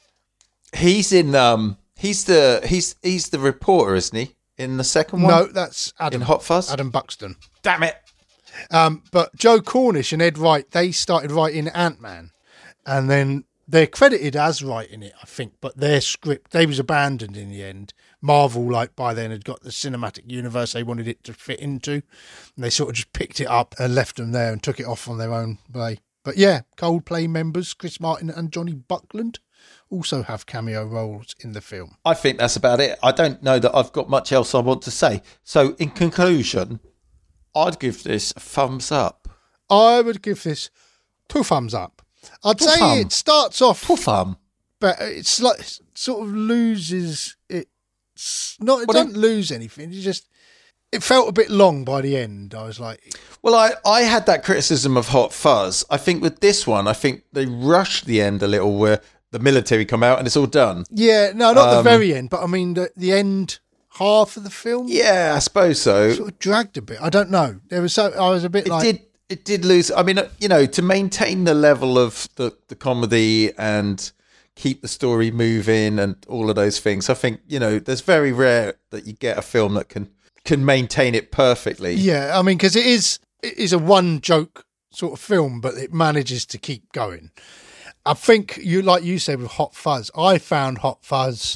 he's in um he's the he's he's the reporter, isn't he? In the second one, No, that's Adam, in Hot Fuzz. Adam Buxton. Damn it! Um, but Joe Cornish and Ed Wright, they started writing Ant-Man, and then they're credited as writing it, I think, but their script, they was abandoned in the end. Marvel, like, by then had got the cinematic universe they wanted it to fit into, and they sort of just picked it up and left them there and took it off on their own way. But yeah, Coldplay members Chris Martin and Johnny Buckland also have cameo roles in the film. I think that's about it. I don't know that I've got much else I want to say. So, in conclusion, I'd give this a thumbs up. I would give this two thumbs up. I'd Two say thumb. it starts off, For thumb. but it's like sort of loses it's not. It Well, doesn't lose anything. You just it felt a bit long by the end. I was like, Well, I, I had that criticism of Hot Fuzz. I think with this one, I think they rushed the end a little where the military come out and it's all done. yeah, no, not the Um, very end, but I mean the the end half of the film Yeah, I suppose so. sort of dragged a bit. I don't know. There was so I was a bit It like, did. It did lose. I mean, uh, you know, to maintain the level of the, the comedy and keep the story moving and all of those things. I think, you know, there's very rare that you get a film that can can maintain it perfectly. yeah, I mean, because it is it is a one joke sort of film, but it manages to keep going. I think you, like you said with Hot Fuzz, I found Hot Fuzz.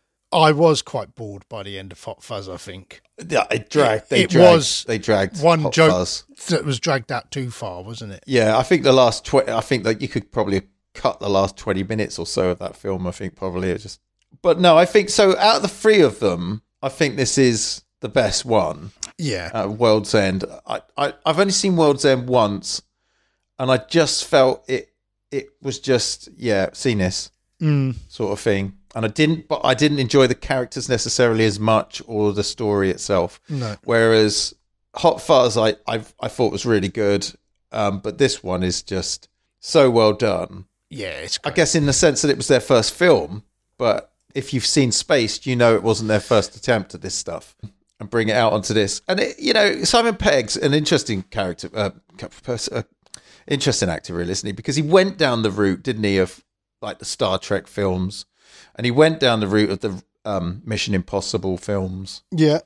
I was quite bored by the end of Hot Fuzz. I think Yeah, it dragged. They It dragged, was they dragged one Hot joke Fuzz. that was dragged out too far, wasn't it? Yeah, I think the last twenty. I think that you could probably cut the last twenty minutes or so of that film. I think probably it just. But no, I think so. Out of the three of them, I think this is the best one. Yeah, Uh, World's End. I, I I've only seen World's End once, and I just felt it. It was just yeah. Seen this. mm. sort of thing. And I didn't, but I didn't enjoy the characters necessarily as much, or the story itself. No. Whereas Hot Fuzz, I I, I thought was really good, um, but this one is just so well done. Yeah, it's I great. guess in the sense that it was their first film, but if you've seen Spaced, you know it wasn't their first attempt at this stuff, and bring it out onto this. And it, you know, Simon Pegg's an interesting character, uh, uh, interesting actor, really, isn't he? Because he went down the route, didn't he, of like the Star Trek films, and he went down the route of the um, Mission Impossible films. Yeah.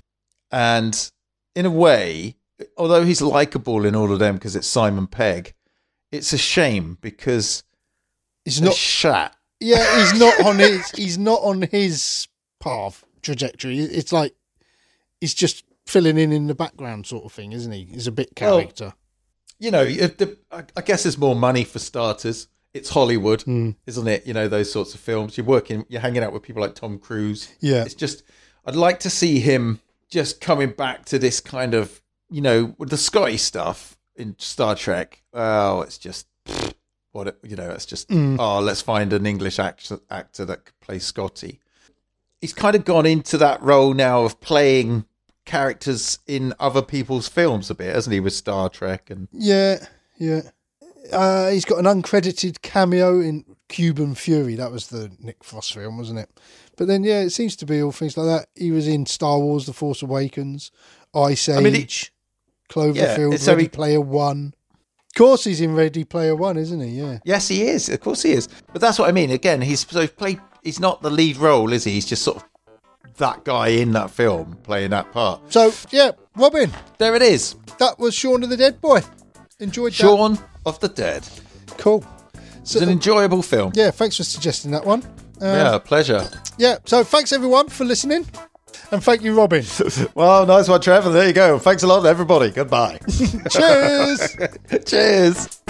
And in a way, although he's likable in all of them because it's Simon Pegg, it's a shame because He's not not shat. Yeah, he's not on his he's not on his path trajectory. It's like he's just filling in in the background sort of thing, isn't he? He's a bit character. Well, you know, if the, I guess there's more money for starters. It's Hollywood, Mm. isn't it? You know, those sorts of films. You're working, you're hanging out with people like Tom Cruise. Yeah. It's just, I'd like to see him just coming back to this kind of, you know, with the Scotty stuff in Star Trek. Oh, it's just, what, it, you know, it's just, Mm. oh, let's find an English actor, actor that could play Scotty. He's kind of gone into that role now of playing characters in other people's films a bit, hasn't he, with Star Trek? And Yeah, yeah. Uh, he's got an uncredited cameo in Cuban Fury. That was the Nick Frost film, wasn't it? But then, yeah, it seems to be all things like that. He was in Star Wars: The Force Awakens, Ice Age, I mean, he- Cloverfield, Yeah, so Ready he- Player One. Of course, he's in Ready Player One, isn't he? Yeah. Yes, he is. Of course he is. But that's what I mean. Again, he's so played. He's not the lead role, is he? He's just sort of that guy in that film playing that part. So, yeah, Robin, There it is. that was Shaun of the Dead Boy. Enjoyed that. Shaun of the Dead. Cool. It's an enjoyable film. Yeah, thanks for suggesting that one. Um, Yeah, pleasure. Yeah, so thanks everyone for listening. And thank you, Robin. Well, nice one, Trevor. There you go. Thanks a lot, everybody. Goodbye. Cheers. Cheers.